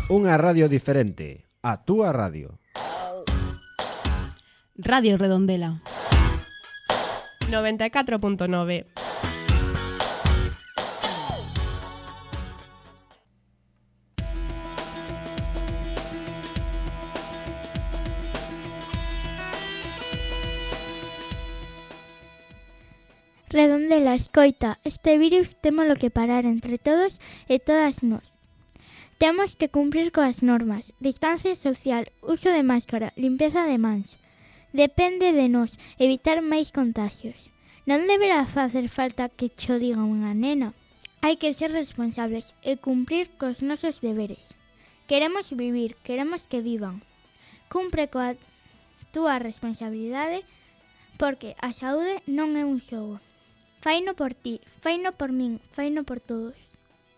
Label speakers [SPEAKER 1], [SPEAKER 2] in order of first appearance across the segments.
[SPEAKER 1] Unha radio diferente, a túa radio.
[SPEAKER 2] Radio Redondela
[SPEAKER 3] 94.9.
[SPEAKER 4] Redondela, escoita, este virus témolo que parar entre todos e todas nós. Temos que cumprir coas normas, distancia social, uso de máscara, limpeza de mans. Depende de nós evitar máis contagios. Non deberá facer falta que cho diga unha nena. Hai que ser responsables e cumprir cos nosos deberes. Queremos vivir, queremos que vivan. Cumpre coa túa responsabilidade porque a saúde non é un xogo. Faino por ti, faino por min, faino por todos.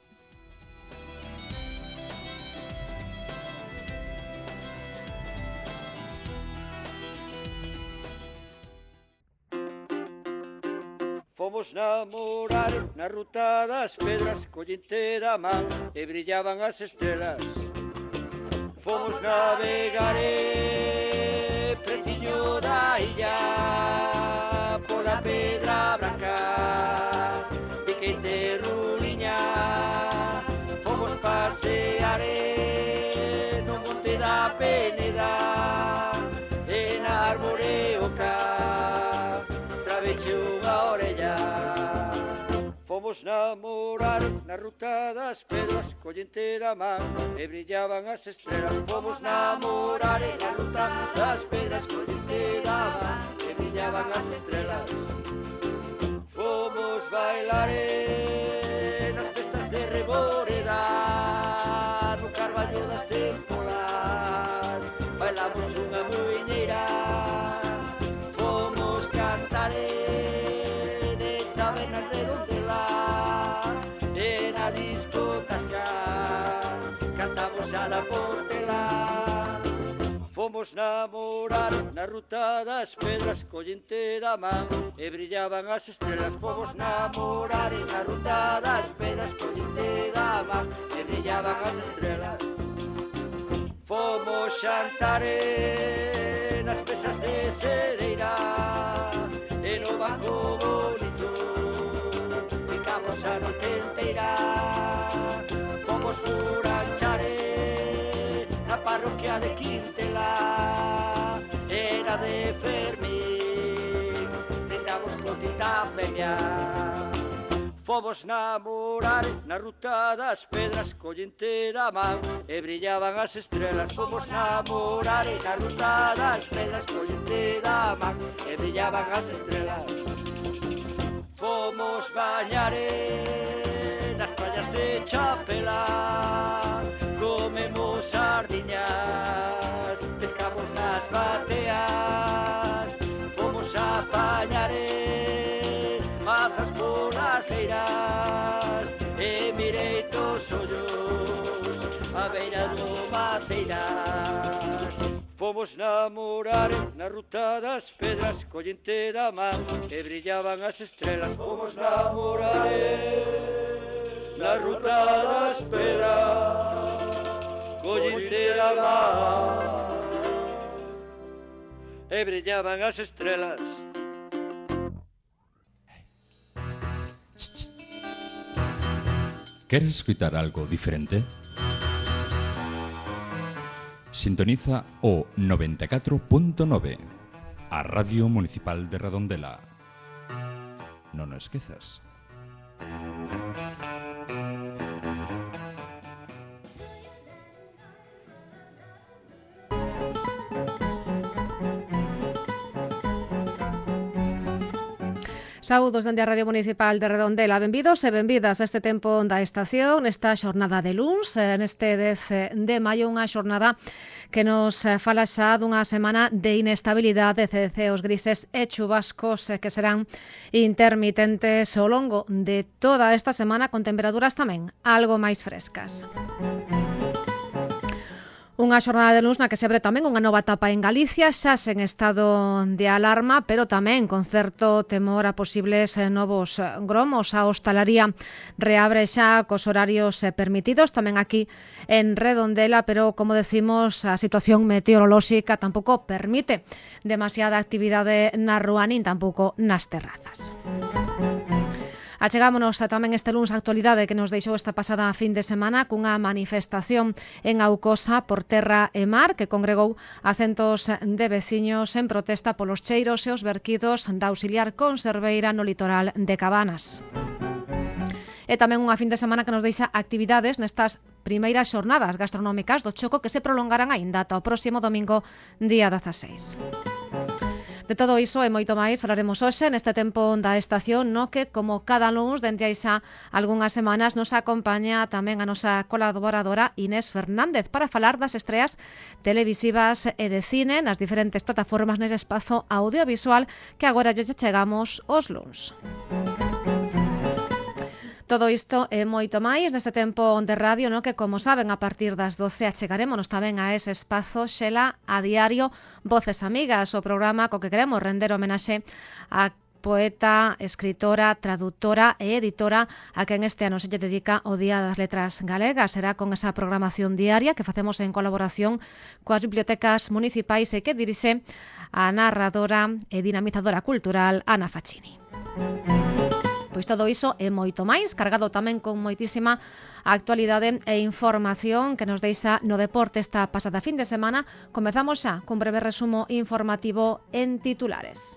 [SPEAKER 5] Fomos namorar na ruta das pedras, collinte da man e brillaban as estrelas. Fomos navegar pretiño da illa, pola pedra branca, piquete ruliña. Fomos pasear no monte da Peneda, e na árbore oca, traveche unha orella. Fomos namorar na ruta das pedras, collente da man e brillaban as estrelas. Fomos namorar na ruta das pedras, collente da man e brillaban as estrelas. Fomos bailar nas festas de Reboreda, no carballo das tempolas, bailamos unha muiñeira. Fomos cantar de tabernas Redondela, e na discotasca cantamos a la Portela. Fomos namorar na ruta das pedras, collente da man e brillaban as estrelas. Fomos namorar na ruta das pedras, collente da man e brillaban as estrelas. Fomos xantar nas mesas de cereira e no banco bonito ficamos a noite inteira. Fomos furanchar na parroquia de Quintela, era de Fermín, brindamos con tinta feña. Fomos namorar na ruta das pedras, collente da man e brillaban as estrelas. Fomos namorar na ruta das pedras, collente da man e brillaban as estrelas. Fomos bañar nas praias de Chapela, comemos sardiñas, pescamos nas bateas. Fomos a apañar mazas polas leiras e mirei tos ollos a beira do Maceiras. Fomos namorar na ruta das pedras, collente da man e brillaban as estrelas. Fomos namorar na ruta das pedras, collente da man e brillaban as estrelas.
[SPEAKER 6] ¿Queres escutar algo diferente? Sintoniza o 94.9, a Radio Municipal de Redondela. Non o esquezas.
[SPEAKER 7] Saúdos dende a Radio Municipal de Redondela. Benvidos e benvidas a este tempo da estación, nesta xornada de luns, neste 10 de maio, unha xornada que nos fala xa dunha semana de inestabilidade, de ceos grises e chubascos que serán intermitentes ao longo de toda esta semana, con temperaturas tamén algo máis frescas. Unha xornada de luns na que se abre tamén unha nova etapa en Galicia, xa sen estado de alarma, pero tamén con certo temor a posibles novos gromos. A hostalaría reabre xa cos horarios permitidos, tamén aquí en Redondela, pero, como decimos, a situación meteorolóxica tampouco permite demasiada actividade na rúa nin tampouco nas terrazas. Achegámonos tamén este luns a actualidade que nos deixou esta pasada fin de semana cunha manifestación en Aucosa por terra e mar que congregou a centos de veciños en protesta polos cheiros e os verquidos da auxiliar conserveira no litoral de Cabanas. E tamén unha fin de semana que nos deixa actividades nestas primeiras xornadas gastronómicas do Choco que se prolongarán aínda ata o próximo domingo, día 16. De todo iso e moito máis falaremos hoxe neste tempo da estación, no que, como cada luns dende hai xa algunhas semanas, nos acompaña tamén a nosa colaboradora Inés Fernández para falar das estreas televisivas e de cine nas diferentes plataformas nese espazo audiovisual que agora lle chegamos os luns. Todo isto e moito máis neste tempo de radio, no que, como saben, a partir das 12 achegarémonos tamén a ese espazo Xela a diario Voces Amigas, o programa co que queremos render homenaxe a poeta, escritora, traductora e editora a quen este ano se lle dedica o Día das Letras Galegas. Será con esa programación diaria que facemos en colaboración coas bibliotecas municipais e que dirixe a narradora e dinamizadora cultural Ana Facchini. Pois todo iso e moito máis, cargado tamén con moitísima actualidade e información que nos deixa no deporte esta pasada fin de semana. Comezamos xa cun breve resumo informativo en titulares.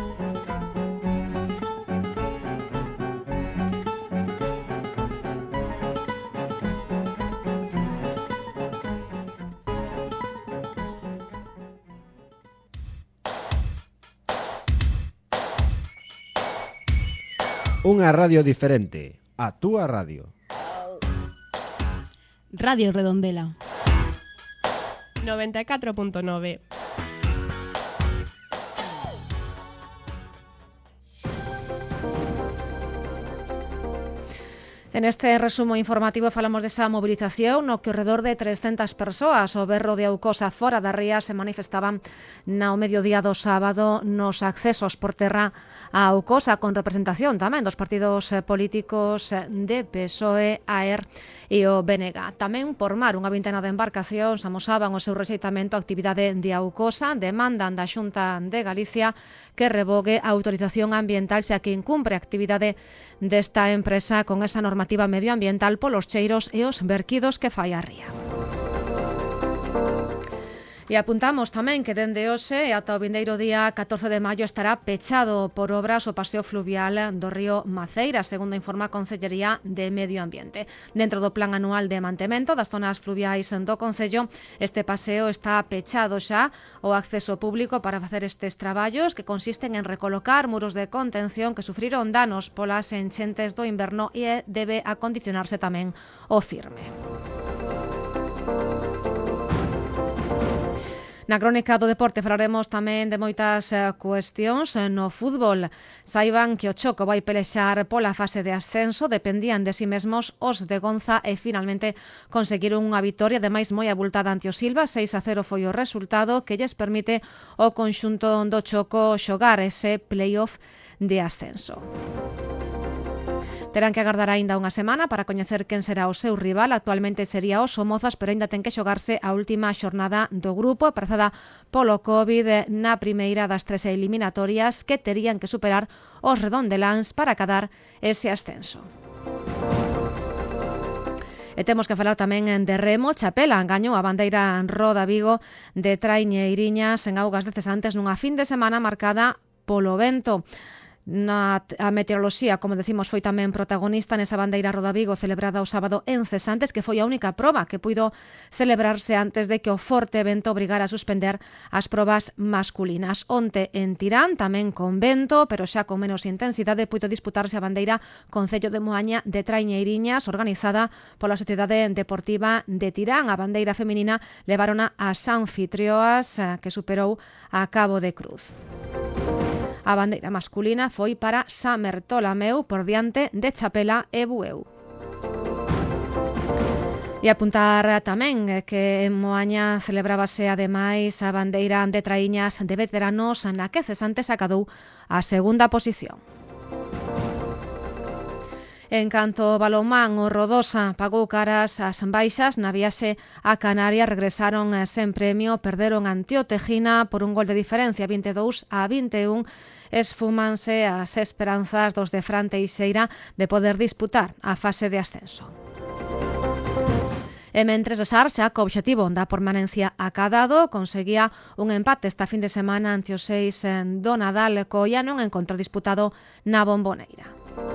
[SPEAKER 1] Unha radio diferente, a túa radio.
[SPEAKER 2] Radio Redondela 94.9.
[SPEAKER 7] En este resumo informativo falamos desa movilización no que ao redor de 300 persoas ao berro de Aucosa fora da ría se manifestaban no mediodía do sábado nos accesos por terra a Aucosa, con representación tamén dos partidos políticos de PSOE, AER e o BNG. Tamén por mar, unha vintena de embarcacións amosaban o seu rexeitamento á actividade de Aucosa, demandan da Xunta de Galicia que revogue a autorización ambiental xa que incumpre a actividade desta empresa con esa normativa medioambiental polos cheiros e os verquidos que fai a ría. E apuntamos tamén que dende hoxe e ata o vindeiro día 14 de maio estará pechado por obras o paseo fluvial do río Maceira, segundo informa a Consellería de Medio Ambiente. Dentro do plan anual de mantemento das zonas fluviais do Concello, este paseo está pechado xa ao acceso público para facer estes traballos que consisten en recolocar muros de contención que sufriron danos polas enchentes do inverno e debe acondicionarse tamén o firme. Na crónica do deporte falaremos tamén de moitas cuestións no fútbol. Saiban que o Choco vai pelexar pola fase de ascenso, dependían de si mesmos os de Gonza e finalmente conseguiron unha vitoria ademais moi abultada ante o Silva. 6-0 foi o resultado que lles permite ao conxunto do Choco xogar ese playoff de ascenso. Terán que agardar aínda unha semana para coñecer quen será o seu rival. Actualmente sería o Somozas, pero aínda ten que xogarse a última xornada do grupo, aprazada polo COVID na primeira das 3 eliminatorias que terían que superar os redondeláns para acadar ese ascenso. E temos que falar tamén de remo. Chapela gañou a bandeira Roda Vigo de traiñeiriñas en augas de cesantes nunha fin de semana marcada polo vento. A meteoroloxía, como decimos, foi tamén protagonista nesa bandeira Roda Vigo celebrada o sábado en Cesantes, que foi a única proba que puido celebrarse antes de que o forte vento obrigara a suspender as probas masculinas. Onte en Tirán, tamén con vento, pero xa con menos intensidade, puido disputarse a bandeira Concello de Moaña de traiñeiriñas, organizada pola Sociedade Deportiva de Tirán. A bandeira feminina levarona as anfitrioas, que superou a Cabo de Cruz. A bandeira masculina foi para San Bertolameu por diante de Chapela e Bueu. E apuntar tamén que en Moaña celebrábase ademais a bandeira de traíñas de veteranos na que Cesantes acadou a segunda posición. En canto ao balonmán, o Rodosa pagou caras as baixas na viaxe a Canarias, regresaron sen premio, perderon ante o Tejina por un gol de diferencia, 22-21, esfumanse as esperanzas dos de Fran Teixeira de poder disputar a fase de ascenso. E mentres o Sar, xa co obxectivo da permanencia acadado, conseguía un empate esta fin de semana ante os 6 do Nadal Coia nun encontro disputado na Bomboneira.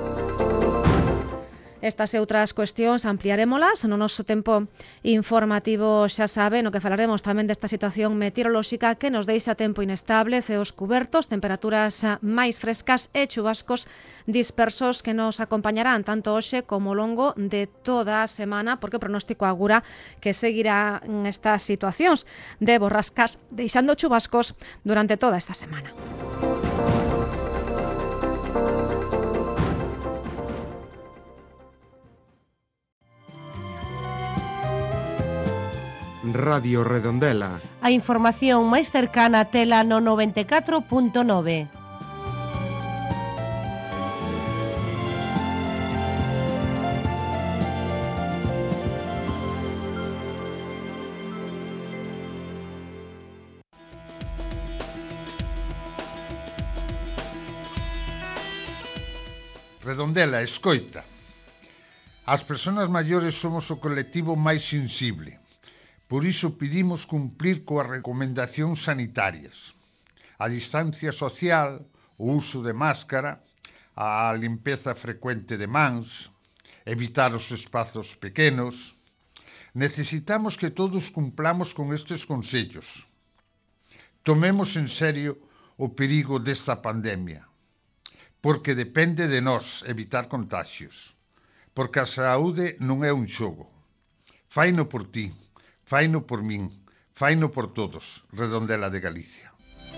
[SPEAKER 7] Estas e outras cuestións ampliarémolas no noso tempo informativo, xa sabe, no que falaremos tamén desta situación meteorolóxica que nos deixa tempo inestable, ceos cubertos, temperaturas máis frescas e chubascos dispersos que nos acompañarán tanto hoxe como ao longo de toda a semana, porque o pronóstico agura que seguirá en estas situacións de borrascas deixando chubascos durante toda esta semana.
[SPEAKER 1] Radio Redondela.
[SPEAKER 3] A información máis cercana tela no 94.9.
[SPEAKER 8] Redondela, escoita. As persoas maiores somos o colectivo máis sensible. Por iso pedimos cumplir coas recomendacións sanitarias. A distancia social, o uso de máscara, a limpeza frecuente de mans, evitar os espazos pequenos. Necesitamos que todos cumplamos con estes consellos. Tomemos en serio o perigo desta pandemia, porque depende de nós evitar contagios, porque a saúde non é un xogo. Faino por ti. Faino por min, faino por todos, Redondela de Galicia.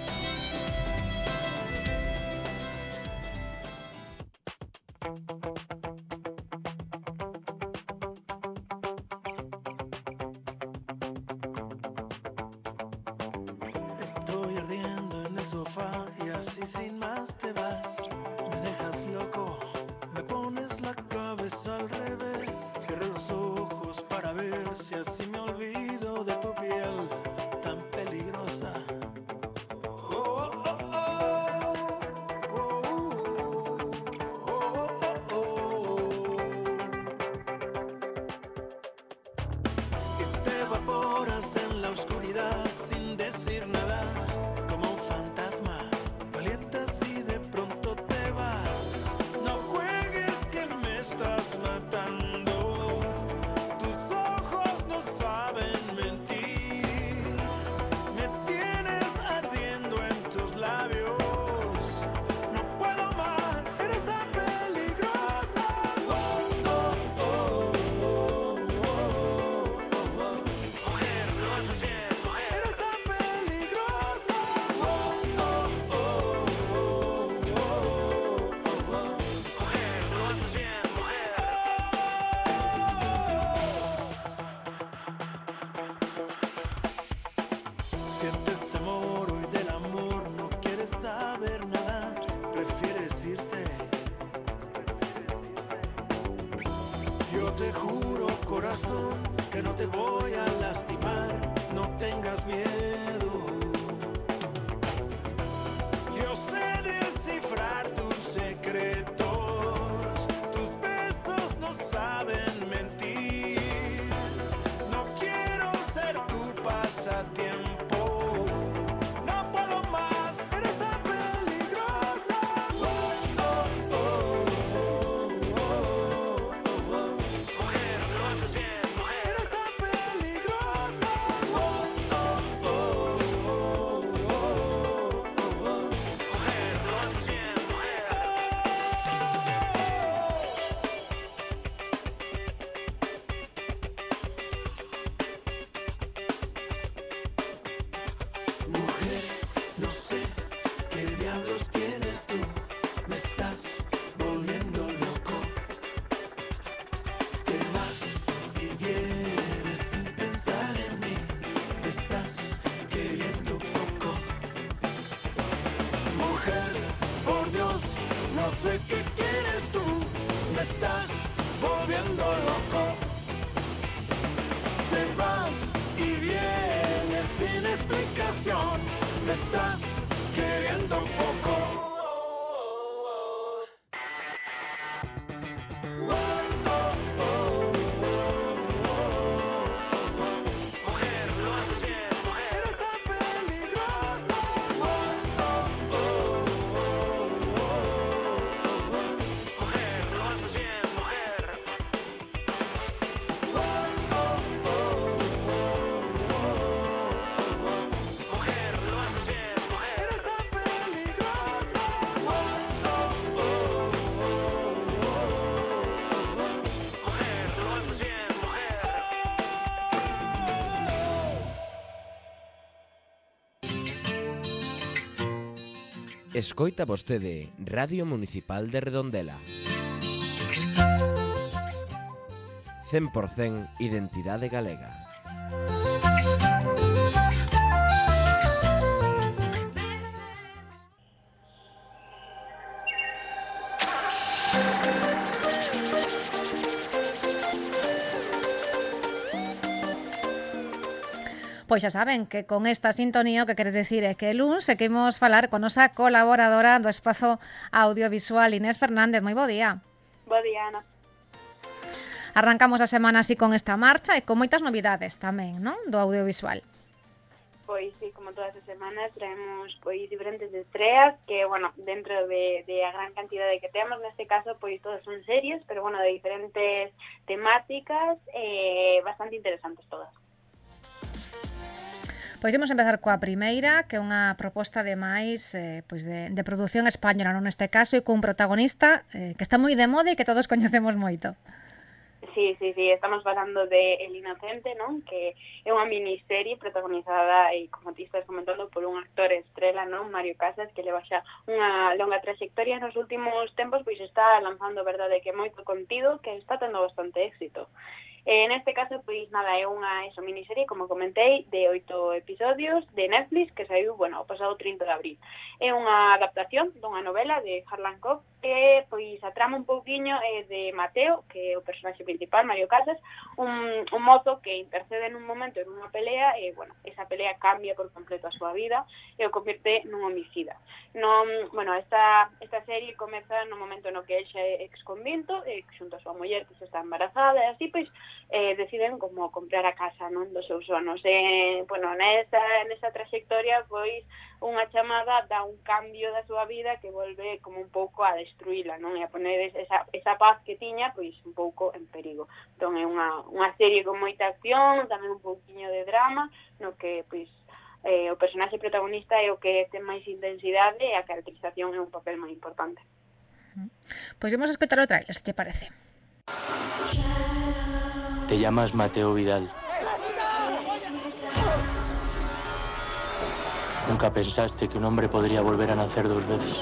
[SPEAKER 9] Estoy ardiendo en el sofá y así sin más te vas. Me dejas loco, me pones la cabeza al revés. Cierro los ojos para ver si así me olvido de tu piel tan peligrosa. Oh, oh, Y te evaporas en la oscuridad sin decir nada, como un fantasma, calientas y de pronto te vas. No juegues que me estás matando, tus ojos no saben mentir, me tienes ardiendo en tus labios, no puedo más, eres tan peligrosa. Mujer, lo haces bien, mujer. Eres tan peligrosa. Mujer, lo haces bien, mujer. Sientes temor hoy del amor, no quieres saber nada, prefieres irte. Yo te juro, corazón, que no te voy a lastimar, no tengas miedo. Yo sé descifrar tus secretos, tus besos no saben mentir. No quiero ser tu pasatiempo, no puedo más, eres tan peligrosa. Mujer, lo haces bien, mujer. Eres tan peligrosa. volviendo loco. Te vas y vienes sin explicación. Me estás queriendo un poco.
[SPEAKER 10] Escoita vostede Radio Municipal de Redondela. 100% identidade galega.
[SPEAKER 7] Pois xa saben que con esta sintonía o que quere decir é que luns seguimos falar con nosa colaboradora do espazo audiovisual Inés Fernández. Moi bo día.
[SPEAKER 11] Bo día, Ana.
[SPEAKER 7] Arrancamos a semana así con esta marcha e con moitas novidades tamén, non? Do audiovisual.
[SPEAKER 11] Pois sí, como todas as semanas traemos pois diferentes estreas que, bueno, dentro de a gran cantidade que temos, neste caso, pois todas son series, pero, bueno, de diferentes temáticas, bastante interesantes todas.
[SPEAKER 7] Pois imos empezar coa primeira, que é unha proposta de máis pois de produción española, non neste caso, e cun protagonista que está moi de moda e que todos coñecemos moito.
[SPEAKER 11] Sí, estamos falando de El Inocente, non? Que é unha miniserie protagonizada, e como ti estás comentando, por un actor estrela, non? Mario Casas, que leva xa unha longa trayectoria nos últimos tempos, pois está lanzando, verdade, que moito contido, que está tendo bastante éxito. Neste caso, pois nada, é unha miniserie, como comentei, de 8 episodios de Netflix que saiu, bueno, o pasado 30 de abril. É unha adaptación dunha novela de Harlan Cobb que, pois, a trama un pouquiño de Mateo, que é o personaxe principal, Mario Casas, un mozo que intercede nun momento en unha pelea e, bueno, esa pelea cambia por completo a súa vida e o convierte nun homicida. Bueno, esta serie comeza no momento no que el xa é exconvinto e xunto a súa muller que se está embarazada e así, pois, deciden como comprar a casa, non, dos seus sonos. Bueno, nesa trayectoria, pois, unha chamada dá un cambio da súa vida que volve como un pouco a destruíla, non, e a poner esa paz que tiña, pois, un pouco en perigo. Entón, é unha serie con moita acción, tamén un pouquiño de drama, no que, pois, o personaxe protagonista é o que ten máis intensidade e a caracterización é un papel moi importante.
[SPEAKER 7] Pois vamos a escoitar o trailer, se te parece.
[SPEAKER 12] Te llamas Mateo Vidal. Nunca pensaste que un hombre podría volver a nacer 2 veces.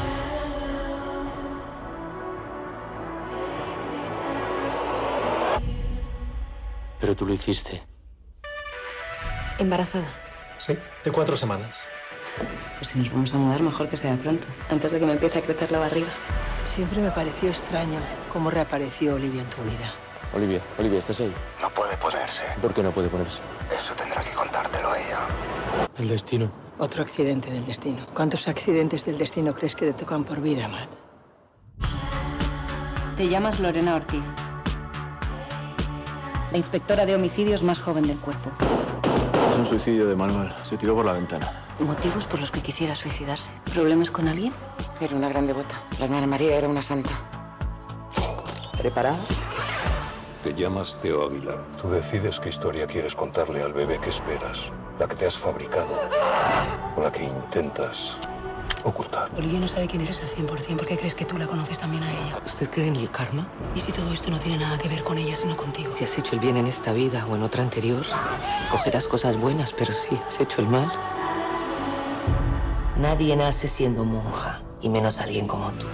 [SPEAKER 12] Pero tú lo hiciste.
[SPEAKER 13] ¿Embarazada?
[SPEAKER 14] Sí, de 4 semanas.
[SPEAKER 13] Pues si nos vamos a mudar, mejor que sea pronto, antes de que me empiece a crecer la barriga.
[SPEAKER 15] Siempre me pareció extraño cómo reapareció Olivia en tu vida.
[SPEAKER 12] Olivia, ¿estás ahí?
[SPEAKER 14] No puede ponerse.
[SPEAKER 12] ¿Por qué no puede ponerse?
[SPEAKER 14] Eso tendrá que contártelo ella.
[SPEAKER 12] El destino.
[SPEAKER 15] Otro accidente del destino. ¿Cuántos accidentes del destino crees que te tocan por vida, Matt?
[SPEAKER 13] Te llamas Lorena Ortiz. La inspectora de homicidios más joven del cuerpo.
[SPEAKER 12] Es un suicidio de manual. Se tiró por la ventana.
[SPEAKER 13] ¿Motivos por los que quisiera suicidarse? ¿Problemas con alguien?
[SPEAKER 16] Era una gran devota. La hermana María era una santa.
[SPEAKER 13] ¿Preparado?
[SPEAKER 17] Te llamas Teo Aguilar.
[SPEAKER 14] Tú decides qué historia quieres contarle al bebé que esperas. La que te has fabricado. O la que intentas ocultar.
[SPEAKER 15] Olivia no sabe quién eres al 100%. ¿Por qué crees que tú la conoces también a ella?
[SPEAKER 16] ¿Usted cree en el karma?
[SPEAKER 15] ¿Y si todo esto no tiene nada que ver con ella, sino contigo?
[SPEAKER 16] Si has hecho el bien en esta vida o en otra anterior, cogerás cosas buenas, pero si has hecho el mal... Nadie nace siendo monja, y menos alguien como tú.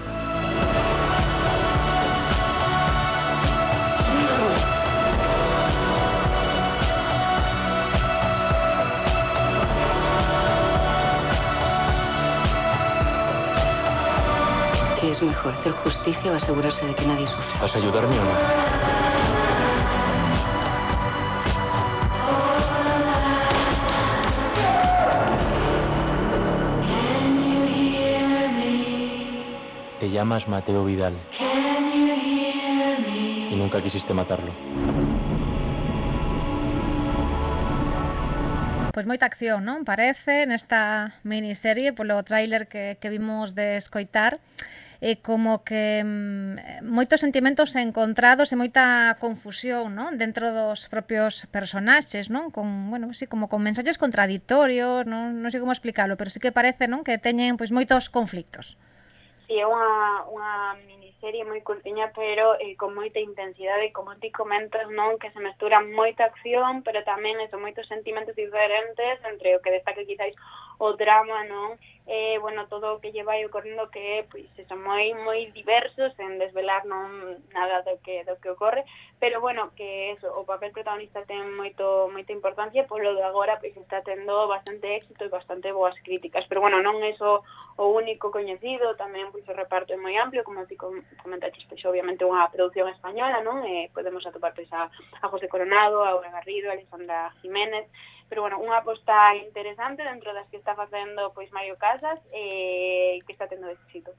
[SPEAKER 16] ¿Qué es mejor, hacer justicia o asegurarse de que nadie sufra?
[SPEAKER 12] ¿Vas a ayudarme o no? llamas Mateo Vidal. Y nunca quisiste matarlo.
[SPEAKER 7] Pois moita acción, non? Parece nesta miniserie polo tráiler que vimos de escoitar, como que moitos sentimentos encontrados e moita confusión, non? Dentro dos propios personaxes, non? Con, bueno, así como con mensaxes contradictorios, non sei como explicalo, pero sí que parece, non, que teñen pois moitos conflictos.
[SPEAKER 11] Sí, é unha miniserie moi curtiña, pero con moita intensidade, como ti comentas, non, que se mesturan moita acción, pero tamén eso, moitos sentimentos diferentes, entre o que destaca quizáis o drama, non? Bueno, todo o que lle vai ocorrendo que pois son moi diversos, en desvelar non nada do que ocorre, pero bueno, que eso, o papel protagonista ten moita importancia, polo de agora pois está tendo bastante éxito e bastante boas críticas, pero bueno, non é só o único coñecido, tamén pois o reparto é moi amplio, como ti comentaches, pois obviamente unha produción española, non? Podemos atopar pois a José Coronado, a Aura Garrido, a Alessandra Jiménez, pero bueno, unha aposta interesante dentro das que está facendo pois Mario Casas, que está tendo éxito.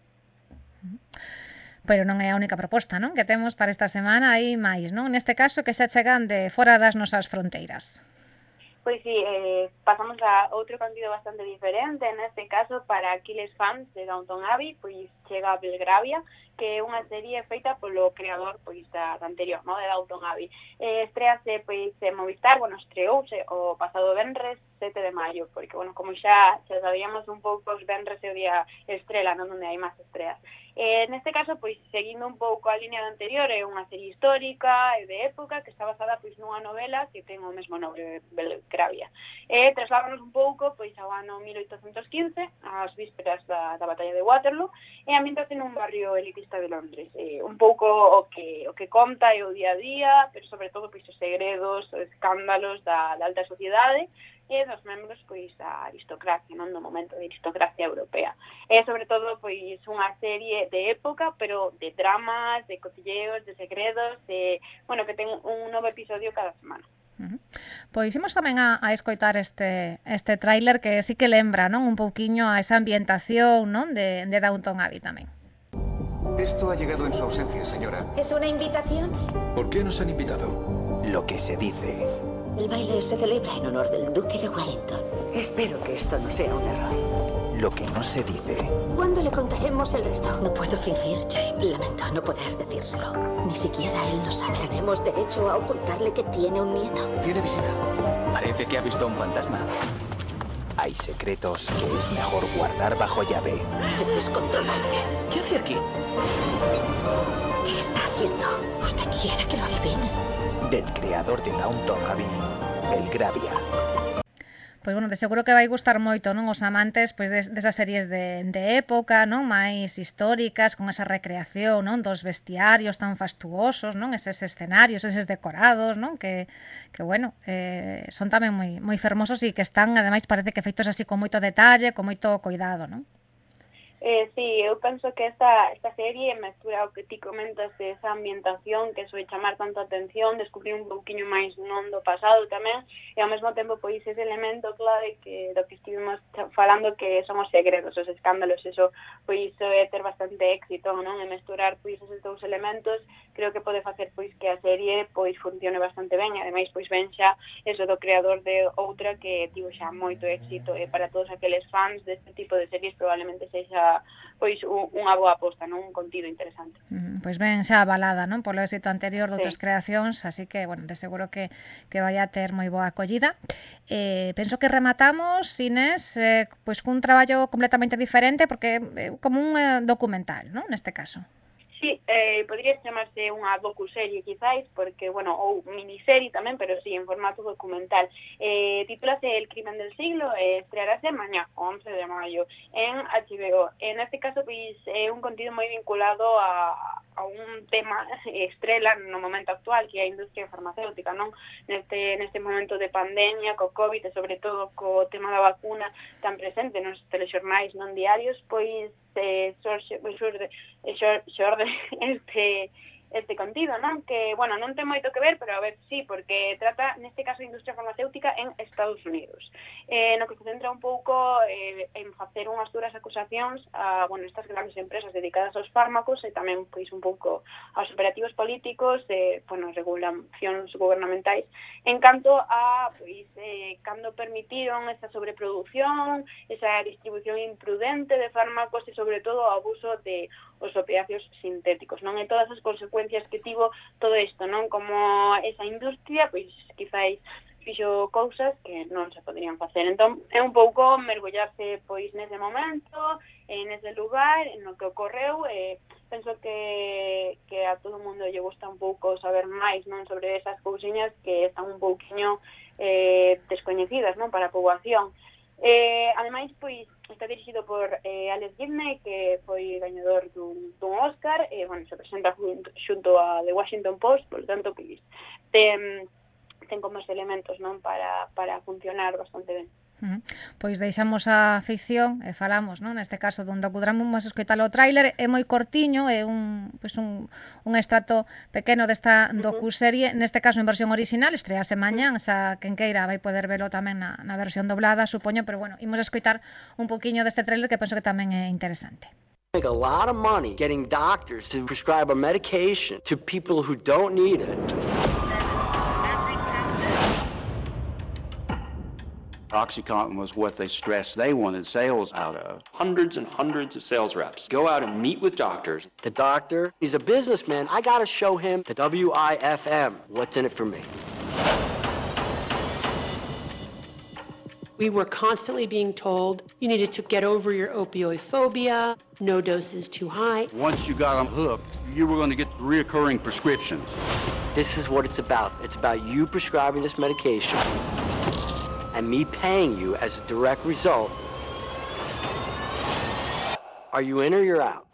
[SPEAKER 7] Pero non é a única proposta, non? Que temos para esta semana, hai máis, non? Neste caso que xa chegan de fora das nosas fronteiras.
[SPEAKER 11] Pois sí, pasamos a outro contido bastante diferente, neste caso para aqueles fans de Downton Abbey, pois chega a Belgravia, que é unha serie feita polo creador pois da anterior, no, de Downton Abbey. Estrease pois en Movistar, bueno, estreouse o pasado venres 7 de maio, porque bueno, como xa sabíamos un pouco, os venres é o día estrela, non, onde hai máis estreas. Neste caso, pois seguindo un pouco a línea do anterior, é unha serie histórica e de época que está basada pois nunha novela que ten o mesmo nome, Belgravia. Trasládanos un pouco pois ao ano 1815, ás vísperas da batalla de Waterloo, e ambientate nun barrio elitista de Londres. Un pouco o que conta é o día a día, pero sobre todo pois os segredos, os escándalos da alta sociedade e dos membros pois da aristocracia, non, do momento de aristocracia europea. Sobre todo pois unha serie de época, pero de dramas, de cotilleos, de segredos, bueno, que ten un novo episodio cada semana.
[SPEAKER 7] Pois imos tamén a escoitar este tráiler que sí que lembra, non, un pouquiño a esa ambientación, non, de Downton Abbey tamén.
[SPEAKER 18] Esto ha llegado en su ausencia, señora.
[SPEAKER 19] ¿Es una invitación?
[SPEAKER 18] ¿Por qué nos han invitado? Lo que se dice.
[SPEAKER 19] El baile se celebra en honor del Duque de Wellington. Espero que esto no sea un error.
[SPEAKER 18] Lo que no se dice.
[SPEAKER 19] ¿Cuándo le contaremos el resto? No puedo fingir, James. Lamento no poder decírselo. Ni siquiera él lo sabe. ¿Tenemos derecho a ocultarle que tiene un nieto?
[SPEAKER 18] Tiene visita.
[SPEAKER 12] Parece que ha visto un fantasma.
[SPEAKER 18] Hay secretos que es mejor guardar bajo llave.
[SPEAKER 19] Debes controlarte.
[SPEAKER 18] ¿Qué hace aquí?
[SPEAKER 19] ¿Qué está haciendo? ¿Usted quiere que lo adivine?
[SPEAKER 18] Del creador de Downton Abbey, Belgravia.
[SPEAKER 7] Pois bueno, de seguro que vai gustar moito, non, os amantes pois desas series de época, non, máis históricas, con esa recreación, non, dos bestiarios tan fastuosos, non, eses escenarios, eses decorados, non, que bueno, son tamén moi fermosos e que están, ademais, parece que feitos así con moito detalle, con moito cuidado, non?
[SPEAKER 11] Sí, eu penso que esta serie mestura o que ti comentas de esa ambientación que soe chamar tanto a atención, descubrir un pouquiño máis non do pasado tamén, e ao mesmo tempo pois ese elemento clave que do que estivemos falando que son os segredos, os escándalos, eso pois é ter bastante éxito, non? E mesturar pois esos dous elementos, creo que pode facer pois que a serie pois funcione bastante ben, e ademais pois ven xa eso do creador de outra que tivo xa moito éxito, e para todos aqueles fans deste tipo de series probablemente sexa pois unha boa aposta, non, un contido interesante.
[SPEAKER 7] Pois ben xa avalada, non, polo éxito anterior de outras creacións, así que, bueno, de seguro que vai a ter moi boa acollida. Penso que rematamos, Inés, pois cun traballo completamente diferente, porque é como un documental, non, neste caso.
[SPEAKER 11] Sí, podría chamarse unha docuserie, quizáis, porque, bueno, ou miniserie tamén, pero sí, en formato documental. Titúlase El crimen del siglo, estrearase mañá, 11 de maio, en HBO. En este caso, pois, é un contido moi vinculado a un tema estrela no momento actual, que é a industria farmacéutica, non? Neste momento de pandemia, co COVID, e sobre todo co tema da vacuna tan presente nos telexornais non diarios, pois xorde este contido, non? Que, bueno, non ten moito que ver, pero a ver, sí, porque trata, neste caso, a industria farmacéutica en Estados Unidos. No que se centra un pouco en facer unhas duras acusacións a, bueno, estas grandes empresas dedicadas aos fármacos e tamén, pois, un pouco aos operativos políticos de, bueno, regulacións gubernamentais en canto a, pois, cando permitiron esa sobreproducción, esa distribución imprudente de fármacos e, sobre todo, o abuso de os opiáceos sintéticos, non? E todas as consecuencias que tivo todo isto, non? Como esa industria, pois, quizáis fixo cousas que non se poderían facer. Entón, é un pouco mergullarse, pois, nese momento, nese lugar, en o que ocorreu, penso que a todo o mundo lle gusta un pouco saber máis, non? Sobre esas cousiñas que están un pouquiño descoñecidas, non? Para a poboación. Ademais, pois, está dirixido por Alex Gibney, que foi gañador dun Oscar, bueno, se presenta xunto a The Washington Post, por tanto, pois, ten como os elementos, non, para funcionar bastante ben.
[SPEAKER 7] Pois deixamos a ficción e falamos, non, neste caso dun docudrama. Vamos a escoitar o tráiler, é moi cortiño, é un extracto pequeno desta docuserie, neste caso en versión original, estrease mañán, xa quen queira vai poder velo tamén na versión doblada, supoño, pero bueno, imos a escoitar un poquinho deste tráiler que penso que tamén é interesante.
[SPEAKER 20] Make a lot of money getting doctors to prescribe a medication to people who don't need it.
[SPEAKER 21] OxyContin was what they stressed they wanted sales out of.
[SPEAKER 12] Hundreds and hundreds of sales reps go out and meet with doctors.
[SPEAKER 20] The doctor, he's a businessman. I gotta show him the WIFM. What's in it for me?
[SPEAKER 22] We were constantly being told you needed to get over your opioid phobia, no dose is too high.
[SPEAKER 21] Once you got them hooked, you were going to get reoccurring prescriptions.
[SPEAKER 20] This is what it's about. It's about you prescribing this medication and me paying you as a direct result. Are you in or you're out?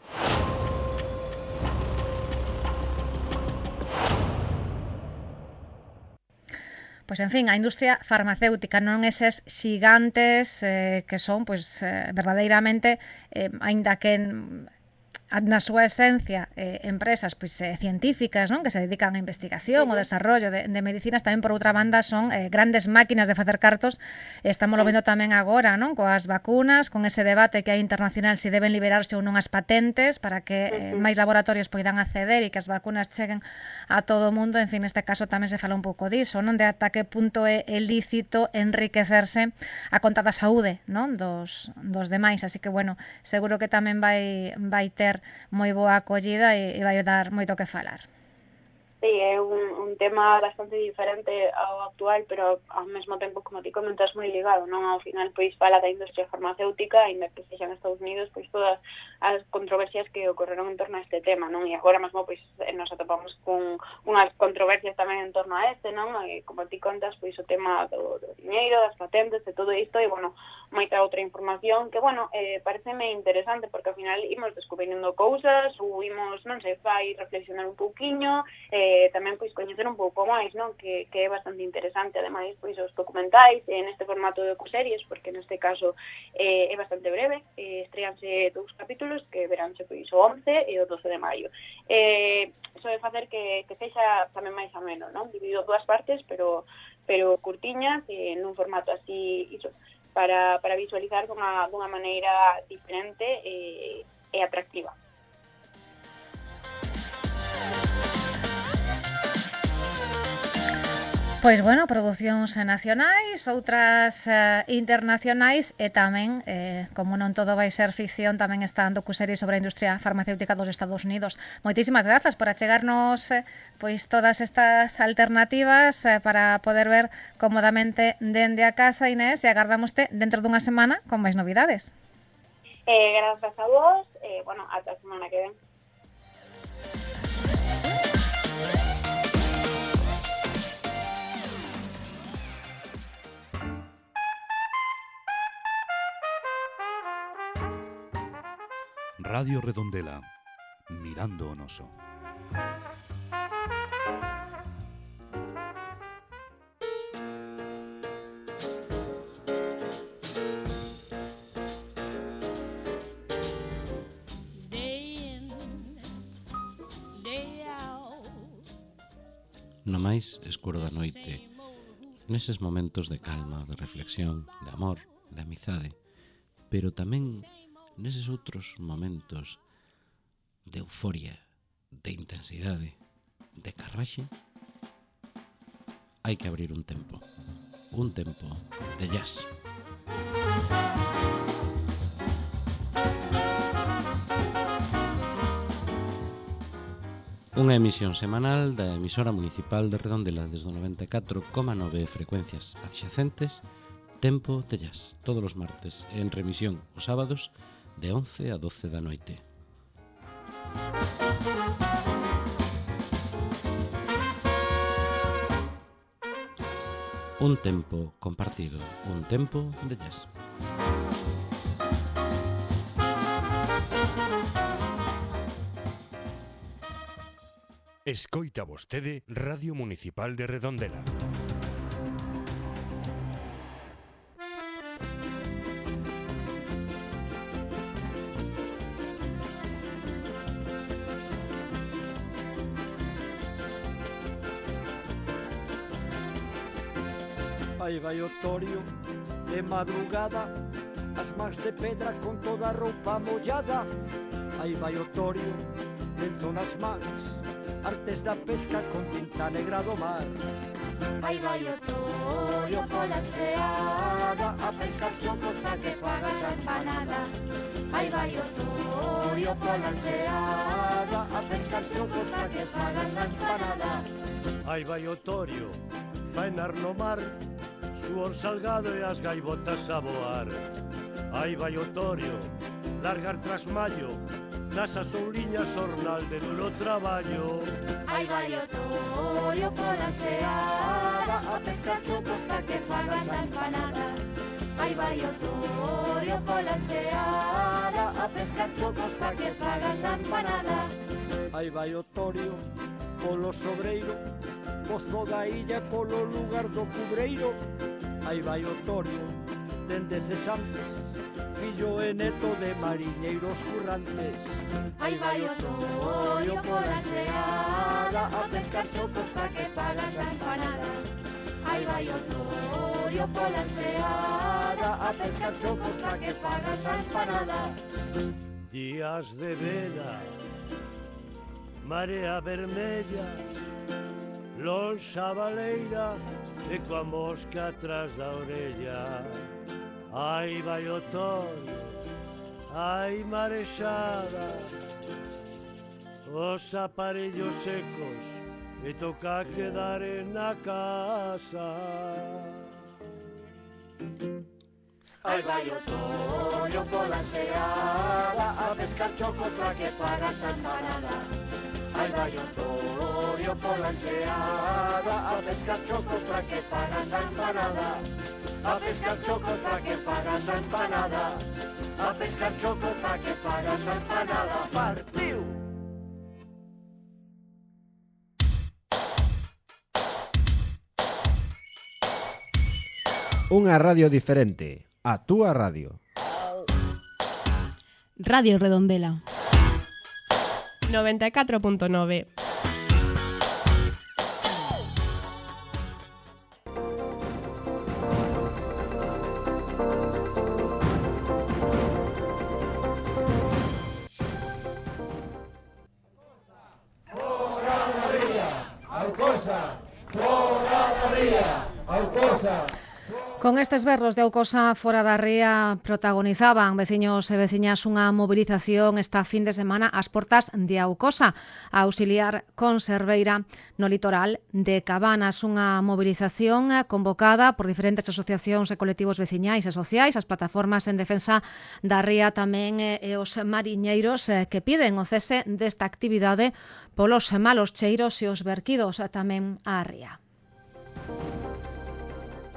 [SPEAKER 7] Pois, en fin, a industria farmacéutica, non eses xigantes que son, pois, verdadeiramente, aínda que na súa esencia empresas pois científicas, non, que se dedican á investigación, ao desarrollo de medicinas, tamén por outra banda son grandes máquinas de facer cartos. Estamos lo vendo tamén agora, non, coas vacunas, con ese debate que hai internacional se deben liberarse ou non as patentes para que máis laboratorios poidan acceder e que as vacunas cheguen a todo o mundo. En fin, neste caso tamén se fala un pouco diso, non, de ata que punto é lícito enriquecerse a conta da saúde, non, dos demais. Así que, bueno, seguro que tamén vai ter moi boa acollida e vai dar moito que falar.
[SPEAKER 11] Sí, é un tema bastante diferente ao actual, pero ao mesmo tempo, como ti comentas, moi ligado, non? Ao final, pois, fala da industria farmacéutica, ainda que sexa en Estados Unidos, pois, todas as controversias que ocorreron en torno a este tema, non? E agora mesmo, pois, nos atopamos con unhas controversias tamén en torno a este, non? E, como ti contas, pois, o tema do diñeiro, das patentes, de todo isto, e, bueno, moita outra información que, bueno, pareceme interesante, porque ao final imos descubrindo cousas, ou imos, non sei, vai reflexionar un pouquiño, tamén pois coñecer un pouco máis, non? Que é bastante interesante, ademais pois os documentais neste formato de docuseries, porque neste caso é bastante breve, estreanse 2 capítulos que veránse pois o 11 e o 12 de maio. Iso de facer que sexa tamén máis ameno, non? Dividido 2 partes, pero curtiñas, nun formato así, iso, para visualizar dunha maneira diferente e atractiva.
[SPEAKER 7] Pois, bueno, producións nacionais, outras internacionais e tamén, como non todo vai ser ficción, tamén están docuseries sobre a industria farmacéutica dos Estados Unidos. Moitísimas grazas por achegarnos pois todas estas alternativas para poder ver cómodamente dende a casa, Inés, e agardamoste dentro dunha semana con máis novidades.
[SPEAKER 11] Grazas a vos, bueno, ata a semana que ven.
[SPEAKER 23] Radio Redondela, mirando o noso.
[SPEAKER 24] Day in, day out,
[SPEAKER 4] no máis escuro da noite, neses momentos de calma, de reflexión, de amor, de amizade, pero tamén neses outros momentos de euforia, de intensidade, de carraxe, hai que abrir un tempo de jazz. Unha emisión semanal da emisora municipal de Redondela desde o 94,9 frecuencias adxacentes, Tempo de Jazz, todos os martes, en remisión os sábados de 11 a 12 da noite. Un tempo compartido, un tempo de jazz.
[SPEAKER 5] Escoita vostede Radio Municipal de Redondela.
[SPEAKER 6] Aí vai o torio de madrugada, as mans de pedra con toda a roupa mollada. Aí vai o torio, lenzo nas mans, artes da pesca con tinta negra do mar.
[SPEAKER 24] Aí vai o torio pola enseada, a pescar chocos para que fagas a empanada. Aí vai o torio pola enseada, a pescar chocos para que fagas a empanada.
[SPEAKER 25] Aí vai o torio, faenar no mar, suor salgado e as gaivotas a voar. Aí vai o torio, largar tras mallo, nas asouliñas xornal de duro traballo.
[SPEAKER 24] Aí vai o torio pola enseada, a pescar chocos para que fagas a empanada. Aí vai o torio pola enseada, a pescar chocos para que fagas a empanada.
[SPEAKER 6] Aí vai o torio polo sobreiro, pozo da illa polo lugar do cubreiro. Aí vai o torio dende Sesantes, fillo e neto de mariñeiros currantes.
[SPEAKER 24] Aí vai o torio pola enseada, a pescar chocos para que fagas a empanada. Aí vai o torio pola enseada, a pescar chocos para que fagas a empanada.
[SPEAKER 25] Días de veda, marea vermella, lonxa baleira e coa mosca atrás da orella. Aí vai o torio, ai marexada, os aparellos secos e toca quedar na casa.
[SPEAKER 24] Aí vai o torio pola enseada, a pescar chocos para que fagas a empanada. Aí vai o torio pola enseada, a pescar chocos para que fagas a empanada. A pescar chocos para que fagas a empanada. A pescar chocos para que fagas a empanada. Partiu!
[SPEAKER 1] Unha radio diferente, a túa radio.
[SPEAKER 2] Radio Redondela 94.9.
[SPEAKER 7] Con estes berros de Aucosa fora da ría protagonizaban veciños e veciñas unha mobilización esta fin de semana ás portas de Aucosa, a auxiliar conserveira no litoral de Cabanas. Unha mobilización convocada por diferentes asociacións e colectivos veciñais e sociais, as plataformas en defensa da ría tamén e os mariñeiros que piden o cese desta actividade polos malos cheiros e os verquidos tamén á ría.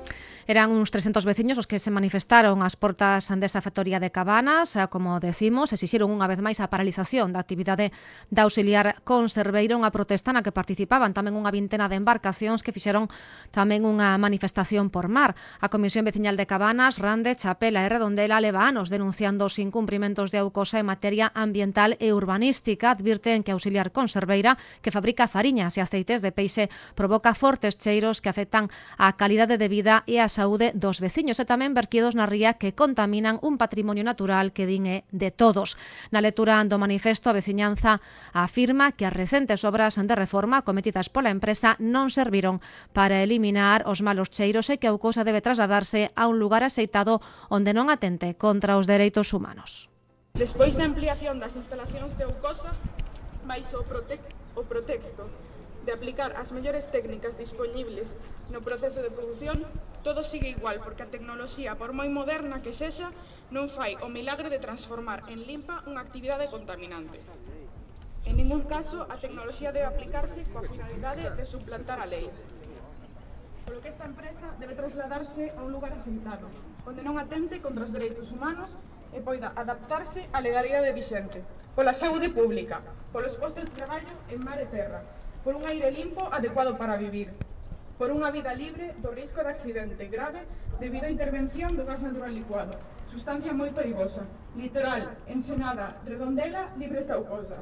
[SPEAKER 7] Eran uns 300 veciños os que se manifestaron ás portas desta factoría de Cabanas, como decimos, exixiron unha vez máis a paralización da actividade da auxiliar conserveira, unha protesta na que participaban tamén unha vintena de embarcacións que fixeron tamén unha manifestación por mar. A Comisión Veciñal de Cabanas, Rande, Chapela e Redondela leva anos denunciando os incumprimentos de Aucosa en materia ambiental e urbanística. Advirten que a auxiliar conserveira, que fabrica fariñas e aceites de peixe, provoca fortes cheiros que afectan a calidade de vida e a saúde dos veciños e tamén verquidos na ría que contaminan un patrimonio natural que din é de todos. Na lectura do manifesto, a veciñanza afirma que as recentes obras de reforma cometidas pola empresa non serviron para eliminar os malos cheiros e que Aucosa debe trasladarse a un lugar axeitado onde non atente contra os dereitos humanos.
[SPEAKER 3] Despois da ampliación das instalacións de Aucosa, baixo o pretexto de aplicar as mellores técnicas dispoñibles no proceso de produción, todo sigue igual, porque a tecnoloxía, por moi moderna que sexa, non fai o milagre de transformar en limpa unha actividade contaminante. En ningún caso, a tecnoloxía debe aplicarse coa finalidade de suplantar a lei. Polo que esta empresa debe trasladarse a un lugar axeitado, onde non atente contra os dereitos humanos e poida adaptarse á legalidade vixente, pola saúde pública, polos postos de traballo en mar e terra, por un aire limpo adecuado para vivir, por unha vida libre do risco de accidente grave debido á intervención do gas natural licuado, sustancia moi perigosa. Litoral, Ensenada, Redondela, libres de Aucosa.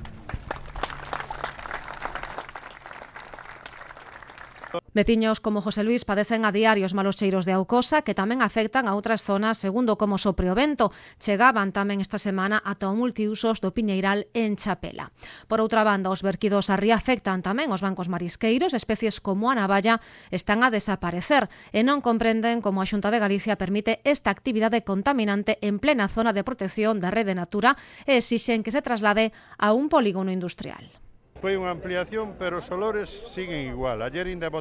[SPEAKER 7] Veciños como José Luis padecen a diario os malos cheiros de Aucosa, que tamén afectan a outras zonas segundo como sopre o vento. Chegaban tamén esta semana ata o multiusos do Piñeiral en Chapela. Por outra banda, os verquidos á ría afectan tamén os bancos marisqueiros. Especies como a navalla están a desaparecer e non comprenden como a Xunta de Galicia permite esta actividade contaminante en plena zona de protección da Rede Natura e exixen que se traslade a un polígono industrial.
[SPEAKER 8] Foi unha ampliación, pero os olores siguen igual. Ayer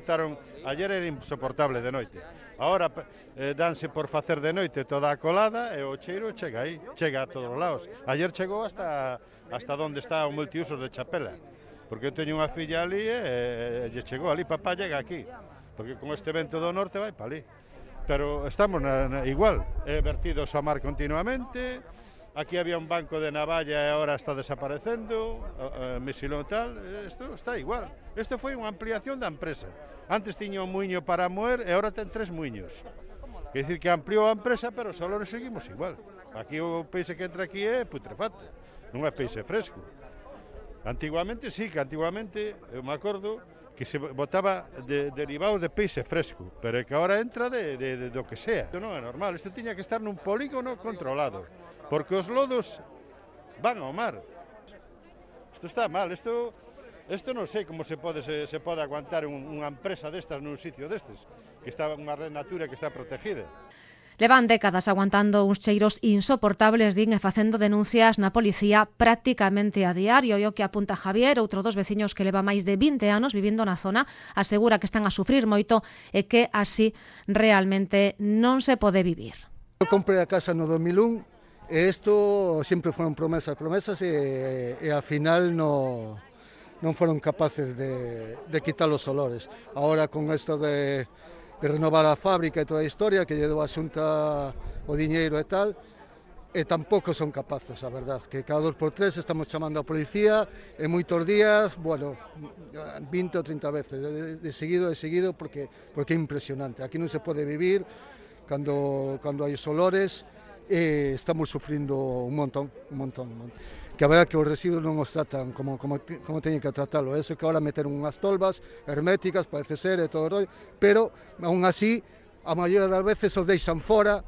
[SPEAKER 8] era insoportable de noite. Ahora danse por facer de noite toda a colada e o cheiro chega aí, chega a todos os lados. Ayer chegou hasta onde está o multiusos de Chapela, porque eu teño unha filla ali e lle chegou ali, papá llega aquí, porque con este vento do norte vai para ali. Pero estamos igual, vertidos ao mar continuamente. Aquí había un banco de navalla e agora está desaparecendo, misilón tal, isto está igual. Isto foi unha ampliación da empresa. Antes tiña un muiño para moer e agora ten 3 muiños. Quer dicir que ampliou a empresa, pero os olores seguimos igual. Aquí o peixe que entra aquí é putrefacto, non é peixe fresco. Antiguamente sí, que antiguamente, eu me acordo, que se botaba derivados de peixe fresco, pero é que agora entra do que sea. Isto non é normal, isto tiña que estar nun polígono controlado. Porque os lodos van ao mar. Isto está mal, isto non sei como se pode aguantar unha empresa destas nun sitio destes, que está unha red natura que está protegida.
[SPEAKER 7] Levan décadas aguantando uns cheiros insoportables, din, e facendo denuncias na policía prácticamente a diario. E o que apunta Javier, outro dos veciños que leva máis de 20 anos vivindo na zona, asegura que están a sufrir moito e que así realmente non se pode vivir.
[SPEAKER 9] Eu comprei a casa no 2001, e isto sempre foron promesas e ao final non foron capaces de quitar os olores. Agora con isto de renovar a fábrica e toda a historia que lle dou a Xunta o diñeiro e tal, e tampouco son capaces, a verdade, que cada 2 por 3 estamos chamando a policía e moitos días, 20 ou 30 veces de seguido porque é impresionante. Aquí non se pode vivir cando hai os olores. Estamos sufrindo un montón. Que a verdade que os residuos non os tratan como teñen que tratalo. Eso que ahora meteron unhas tolvas herméticas, parece ser, e todo o rollo, pero, aún así, a maioría das veces os deixan fora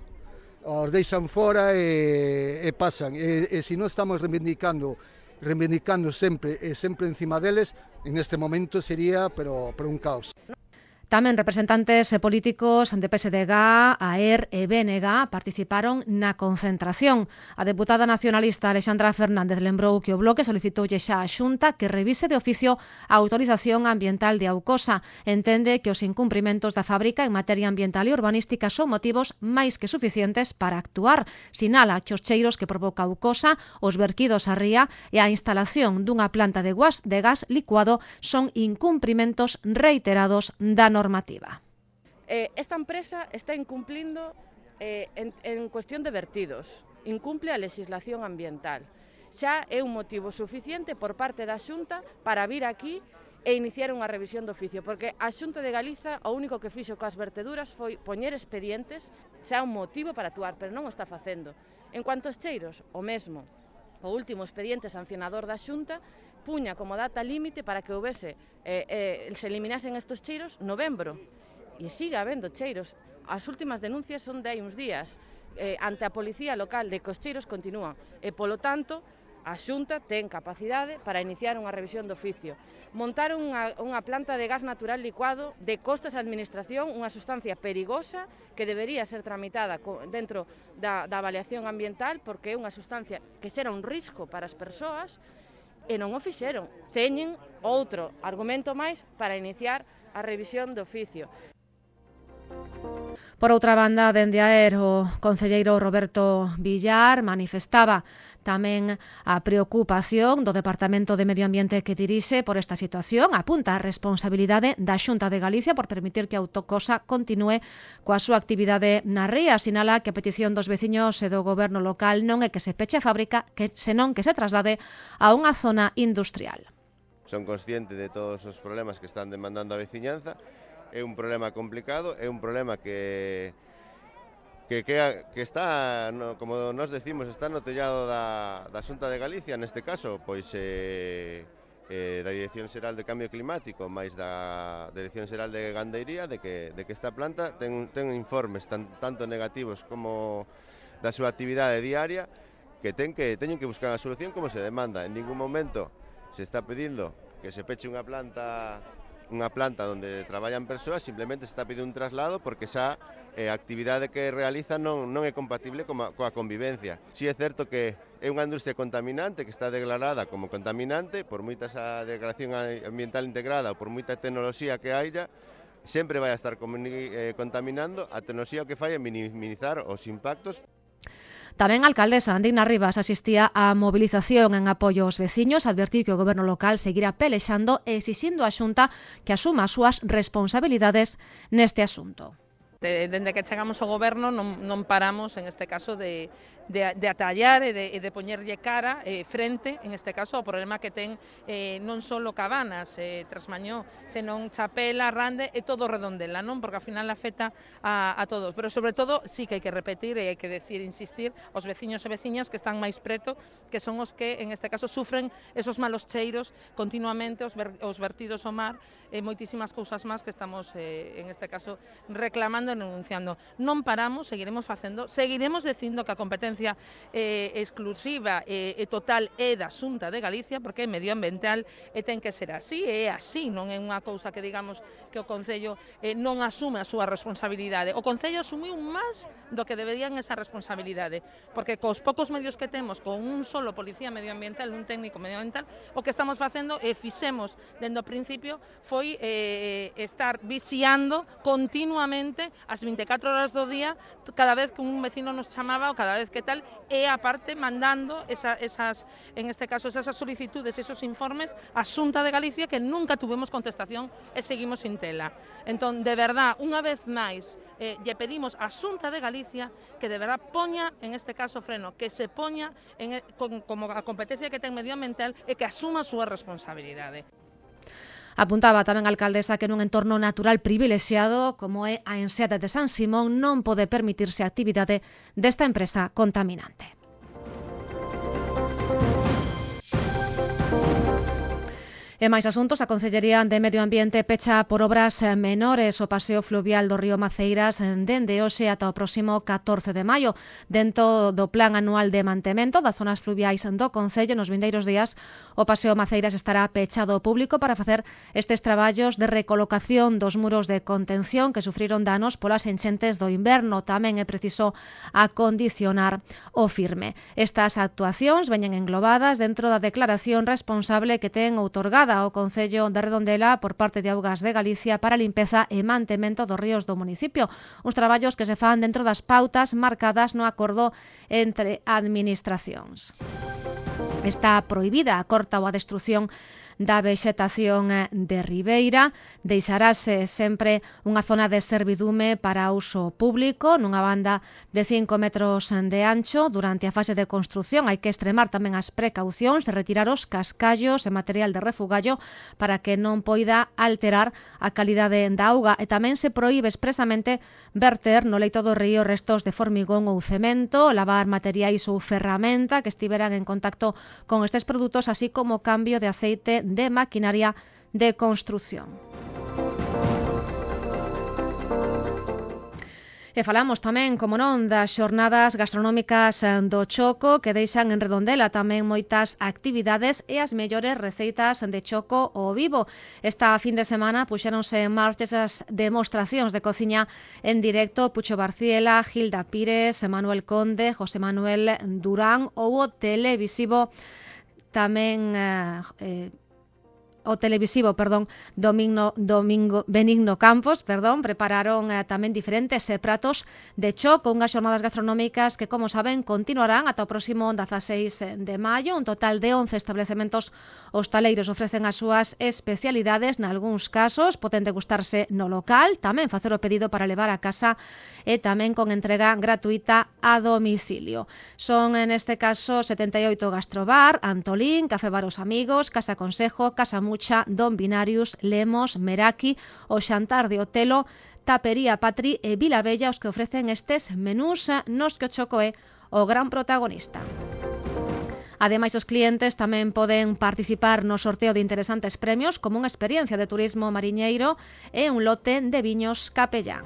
[SPEAKER 9] e pasan. E se non estamos reivindicando sempre encima deles, en este momento sería, pero un caos.
[SPEAKER 7] Tamén representantes políticos de PSDG, AER e BNG participaron na concentración. A deputada nacionalista Alexandra Fernández lembrou que o Bloque solicitoulle xa á Xunta que revise de oficio a autorización ambiental de Aucosa. Entende que os incumprimentos da fábrica en materia ambiental e urbanística son motivos máis que suficientes para actuar. Sinala que os cheiros que provoca Aucosa, os verquidos á ría e a instalación dunha planta de gas licuado son incumprimentos reiterados da normativa.
[SPEAKER 10] Esta empresa está incumplindo en cuestión de vertidos, incumple a legislación ambiental. Xa é un motivo suficiente por parte da Xunta para vir aquí e iniciar unha revisión de oficio, porque a Xunta de Galiza o único que fixo coas verteduras foi poñer expedientes, xa un motivo para actuar, pero non o está facendo. En cuanto aos cheiros, o mesmo. O último expediente sancionador da Xunta puña como data límite para que se eliminasen estes cheiros novembro. E siga habendo cheiros. As últimas denuncias son de hai uns días. Ante a Policía Local de que os cheiros continúan. E, polo tanto, a Xunta ten capacidade para iniciar unha revisión de oficio. Montar unha planta de gas natural licuado de costas a administración, unha sustancia perigosa que debería ser tramitada dentro da avaliación ambiental porque é unha sustancia que xera un risco para as persoas e non o fixeron. Teñen outro argumento máis para iniciar a revisión de oficio.
[SPEAKER 7] Por outra banda, dende Aer, o concelleiro Roberto Villar manifestaba tamén a preocupación do Departamento de Medio Ambiente que dirixe por esta situación. Apunta a responsabilidade da Xunta de Galicia por permitir que a Autocosa continúe coa súa actividade na ría. Sinala que a petición dos veciños e do goberno local non é que se peche a fábrica, senón que se traslade a unha zona industrial.
[SPEAKER 13] Son consciente de todos os problemas que están demandando a veciñanza. É un problema complicado, é un problema que está, como nos decimos, está no tellado da Xunta de Galicia, neste caso, pois da Dirección Xeral de Cambio Climático, máis da Dirección Xeral de Gandeiría, de que esta planta ten informes tanto negativos como da súa actividade diaria, que teñen que buscar a solución como se demanda. En ningún momento se está pedindo que se peche unha planta onde traballan persoas, simplemente se está pedindo un traslado porque xa a actividade que realiza non é compatible coa convivencia. Si é certo que é unha industria contaminante que está declarada como contaminante, por moita esa declaración ambiental integrada ou por moita tecnoloxía que haya, sempre vai a estar contaminando. A tecnoloxía o que fai é minimizar os impactos.
[SPEAKER 7] Tamén a alcaldesa Andina Rivas asistía á movilización en apoio aos veciños, advertiu que o goberno local seguirá pelexando e exixindo á Xunta que asuma as súas responsabilidades neste asunto.
[SPEAKER 14] Dende que chegamos ao goberno non paramos, en este caso, de atallar e de poñerlle cara frente, en este caso, ao problema que ten non só Cabanas, Trasmañó, senón Chapela, Rande e todo Redondela, non? Porque ao final afecta a todos. Pero, sobre todo, sí que hai que repetir e hai que insistir aos veciños e veciñas que están máis preto, que son os que, en este caso, sufren esos malos cheiros continuamente, os vertidos ao mar e moitísimas cousas máis que estamos, en este caso, reclamando e denunciando. Non paramos, seguiremos facendo, seguiremos dicindo que a competencia exclusiva e total é da Xunta de Galicia, porque é medioambiental e ten que ser así, é así, non é unha cousa que digamos que o Concello non asume a súa responsabilidade. O Concello asumiu máis do que deberían esa responsabilidade, porque cos poucos medios que temos, con un solo policía medioambiental, un técnico medioambiental, o que estamos facendo e fixemos dende o principio foi estar vixiando continuamente as 24 horas do día, cada vez que un vecino nos chamaba ou cada vez que tal, e aparte mandando en este caso esas solicitudes, esos informes á Xunta de Galicia que nunca tuvemos contestación e seguimos sin tela. Entón, de verdad, unha vez máis, lle pedimos á Xunta de Galicia que de verdad poña, en este caso, freno, que se poña como a competencia que ten medioambiental e que asuma a súa responsabilidade.
[SPEAKER 7] Apuntaba tamén a alcaldesa que nun entorno natural privilexiado como é a enseada de San Simón non pode permitirse a actividade desta empresa contaminante. E máis asuntos, a Consellería de Medio Ambiente pecha por obras menores o paseo fluvial do río Maceiras dende hoxe ata o próximo 14 de maio. Dentro do Plan Anual de Mantemento das zonas fluviais do Concello, nos vindeiros días, o paseo Maceiras estará pechado ao público para facer estes traballos de recolocación dos muros de contención que sufriron danos polas enchentes do inverno. Tamén é preciso acondicionar o firme. Estas actuacións veñen englobadas dentro da declaración responsable que ten outorgada ao Concello de Redondela por parte de Augas de Galicia para a limpeza e mantemento dos ríos do municipio. Uns traballos que se fan dentro das pautas marcadas no acordo entre administracións. Está prohibida a corta ou a destrución da vexetación de ribeira. Deixarase sempre unha zona de servidume para uso público nunha banda de 5 metros de ancho. Durante a fase de construción hai que extremar tamén as precaucións e retirar os cascallos e material de refugallo para que non poida alterar a calidade da auga, e tamén se proíbe expresamente verter no leito do río restos de formigón ou cemento, lavar materiais ou ferramenta que estiveran en contacto con estes produtos, así como cambio de aceite de maquinaria de construción. E falamos tamén, como non, das xornadas gastronómicas do Choco, que deixan en Redondela tamén moitas actividades e as mellores receitas de choco ao vivo. Esta fin de semana puxéronse en marcha esas demostracións de cociña en directo. Pucho Barciela, Gilda Pires, Manuel Conde, José Manuel Durán ou o televisivo tamén Benigno Campos, prepararon tamén diferentes pratos de choco, unhas xornadas gastronómicas que, como saben, continuarán ata o próximo 16 de maio. Un total de 11 establecementos hostaleiros ofrecen as súas especialidades. Nalgúns casos poden degustarse no local, tamén facer o pedido para levar a casa e tamén con entrega gratuita a domicilio. Son, neste caso, 78 Gastrobar, Antolín, Café Bar Os Amigos, Casa Consejo, Casa Mucha, Don Binarius, Lemos, Meraki, o Xantar de Otelo, Tapería Patri e Vilabella os que ofrecen estes menús nos que o choco é o gran protagonista. Ademais, os clientes tamén poden participar no sorteo de interesantes premios, como unha experiencia de turismo mariñeiro e un lote de viños Capellán.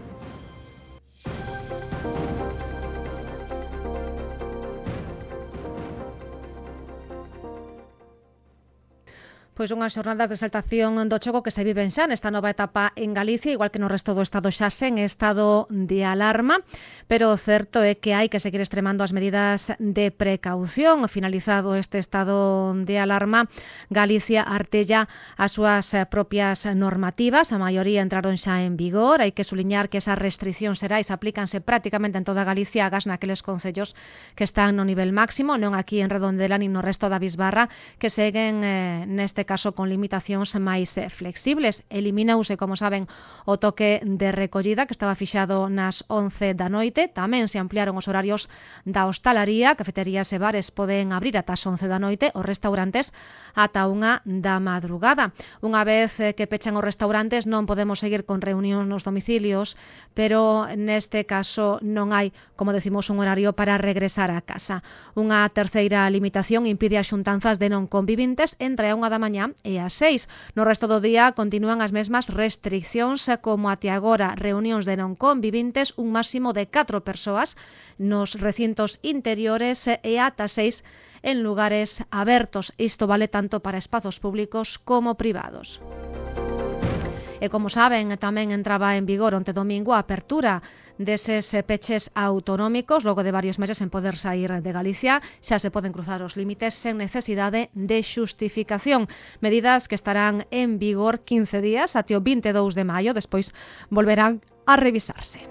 [SPEAKER 7] Pois unhas xornadas de exaltación do choco que se viven xa nesta nova etapa en Galicia, igual que no resto do Estado xa sen estado de alarma, pero o certo é que hai que seguir extremando as medidas de precaución. Finalizado este estado de alarma, Galicia artella as súas propias normativas, a maioría entraron xa en vigor. Hai que suliñar que esas restriccións xerais aplícanse prácticamente en toda Galicia, agás naqueles concellos que están no nivel máximo, non aquí en Redondela nin no resto da Bisbarra, que seguen neste caso con limitacións máis flexibles. Eliminouse, como saben, o toque de recollida que estaba fixado nas 11 da noite. Tamén se ampliaron os horarios da hostalaría. Cafeterías e bares poden abrir ata as 11 da noite, os restaurantes ata 1 da madrugada. Unha vez que pechan os restaurantes non podemos seguir con reunións nos domicilios, pero neste caso non hai, como decimos, un horario para regresar a casa. Unha terceira limitación impide as xuntanzas de non convivintes entre a 1 da mañá e as 6. No resto do día continúan as mesmas restriccións como até agora. Reunións de non convivintes, un máximo de 4 persoas nos recintos interiores e ata 6 en lugares abertos. Isto vale tanto para espazos públicos como privados. E como saben, tamén entraba en vigor onte domingo a apertura deses peches autonómicos. Logo de varios meses en poder sair de Galicia, xa se poden cruzar os límites sen necesidade de xustificación. Medidas que estarán en vigor 15 días até o 22 de maio, despois volverán a revisarse.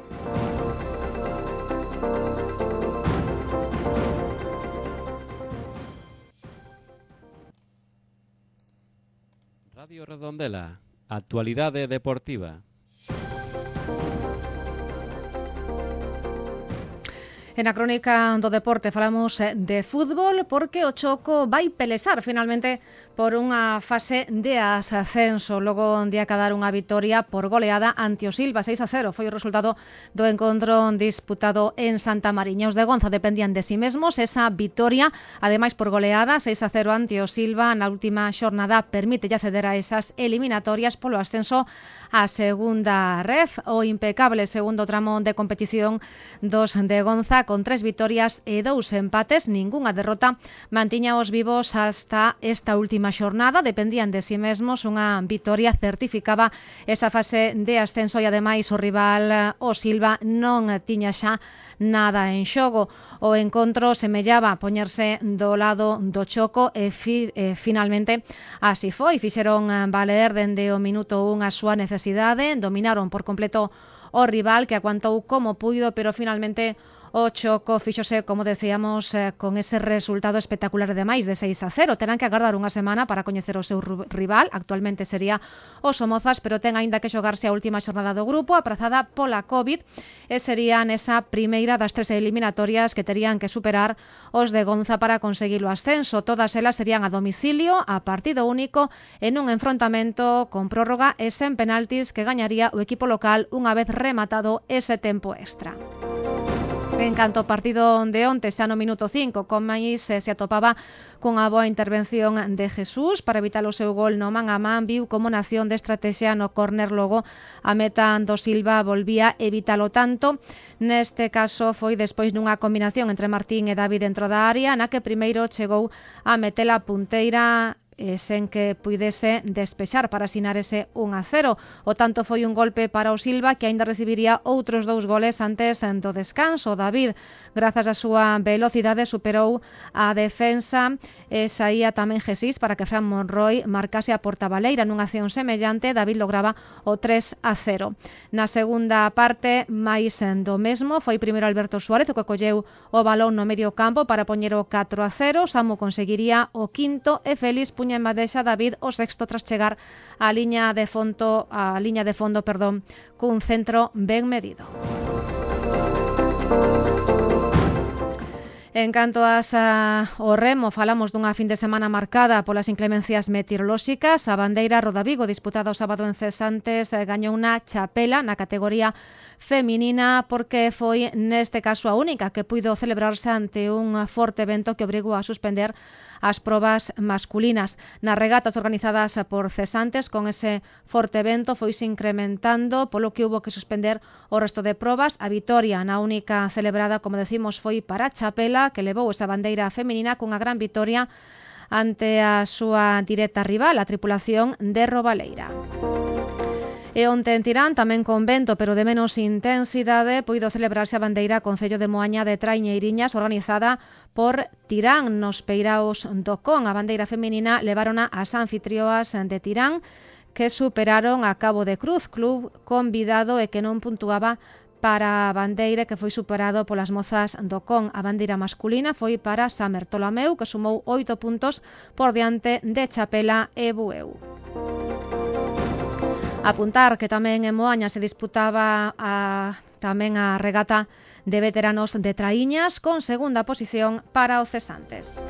[SPEAKER 4] Radio Redondela, actualidade deportiva.
[SPEAKER 7] En a crónica do deporte falamos de fútbol porque o Choco vai pelexar finalmente por unha fase de ascenso. Logo de acadar unha vitoria por goleada ante o Silva, 6-0 foi o resultado do encontro disputado en Santa Mariña. Os de Gonza dependían de si mesmos. Esa vitoria, ademais por goleada, 6-0 ante o Silva na última xornada, permite acceder a esas eliminatorias polo ascenso á segunda ref. O impecable segundo tramo de competición dos de Gonza, con 3 vitorias e 2 empates, ningunha derrota, mantiñaos vivos hasta esta última xornada. Dependían de si mesmos. Unha vitoria certificaba esa fase de ascenso e ademais o rival, o Silva, non tiña xa nada en xogo. O encontro semellaba poñerse do lado do Choco e finalmente así foi. Fixeron valer dende o minuto 1 a súa necesidade, dominaron por completo o rival, que aguantou como puido, pero finalmente O choco fíxose, como decíamos, con ese resultado espectacular de máis de 6-0. Terán que agardar unha semana para coñecer o seu rival. Actualmente sería o Somozas, pero ten aínda que xogarse a última xornada do grupo, aprazada pola COVID, e sería nesa primeira das 3 eliminatorias que terían que superar os de Gonza para conseguir o ascenso. Todas elas serían a domicilio, a partido único, en un enfrontamento con prórroga e sen penaltis que gañaría o equipo local unha vez rematado ese tempo extra. En canto ao partido de onte, xa no minuto 5, Comais se atopaba cunha boa intervención de Jesús para evitar o seu gol no man a man. Viu como nación de estrategia no córner, logo a meta do Silva volvía evitalo tanto. Neste caso foi despois dunha combinación entre Martín e David dentro da área, na que primeiro chegou a metela punteira sen que puidese despexar para asinar ese 1-0. O tanto foi un golpe para o Silva, que aínda recibiría outros 2 goles antes do descanso. David, grazas á súa velocidade, superou a defensa e saía tamén Jesís para que Fran Monroy marcase a portabaleira. Nunha acción semellante, David lograba o 3-0. Na segunda parte, máis do mesmo, foi primeiro Alberto Suárez o que colleu o balón no medio campo para poñer o 4-0. Samu conseguiría o quinto e Félix puña en bandexa David o sexto tras chegar á liña de fondo, cun centro ben medido. En canto ao remo, falamos dunha fin de semana marcada polas inclemencias meteorolóxicas. A bandeira Roda Vigo, disputada o sábado en Cesantes, gañou na chapela na categoría feminina, porque foi neste caso a única que puido celebrarse ante un forte vento que obrigou a suspender as probas masculinas. Nas regatas organizadas por Cesantes, con ese forte vento, foise incrementando, polo que hubo que suspender o resto de probas. A vitoria na única celebrada, como decimos, foi para a chapela, que levou esa bandeira feminina cunha gran vitoria ante a súa directa rival, a tripulación de Robaleira. E onte en Tirán, tamén con vento, pero de menos intensidade, puido celebrarse a bandeira Concello de Moaña de Traiñeiriñas, organizada por Tirán nos Peiraos do Con. A bandeira feminina levarona as anfitrioas de Tirán, que superaron a Cabo de Cruz, club convidado e que non puntuaba para a bandeira, que foi superado polas mozas do Con. A bandeira masculina foi para San Bertolomeu, que sumou 8 puntos por diante de Chapela e Bueu. Apuntar que tamén en Moaña se disputaba tamén a regata de veteranos de Traíñas, con segunda posición para o Cesantes.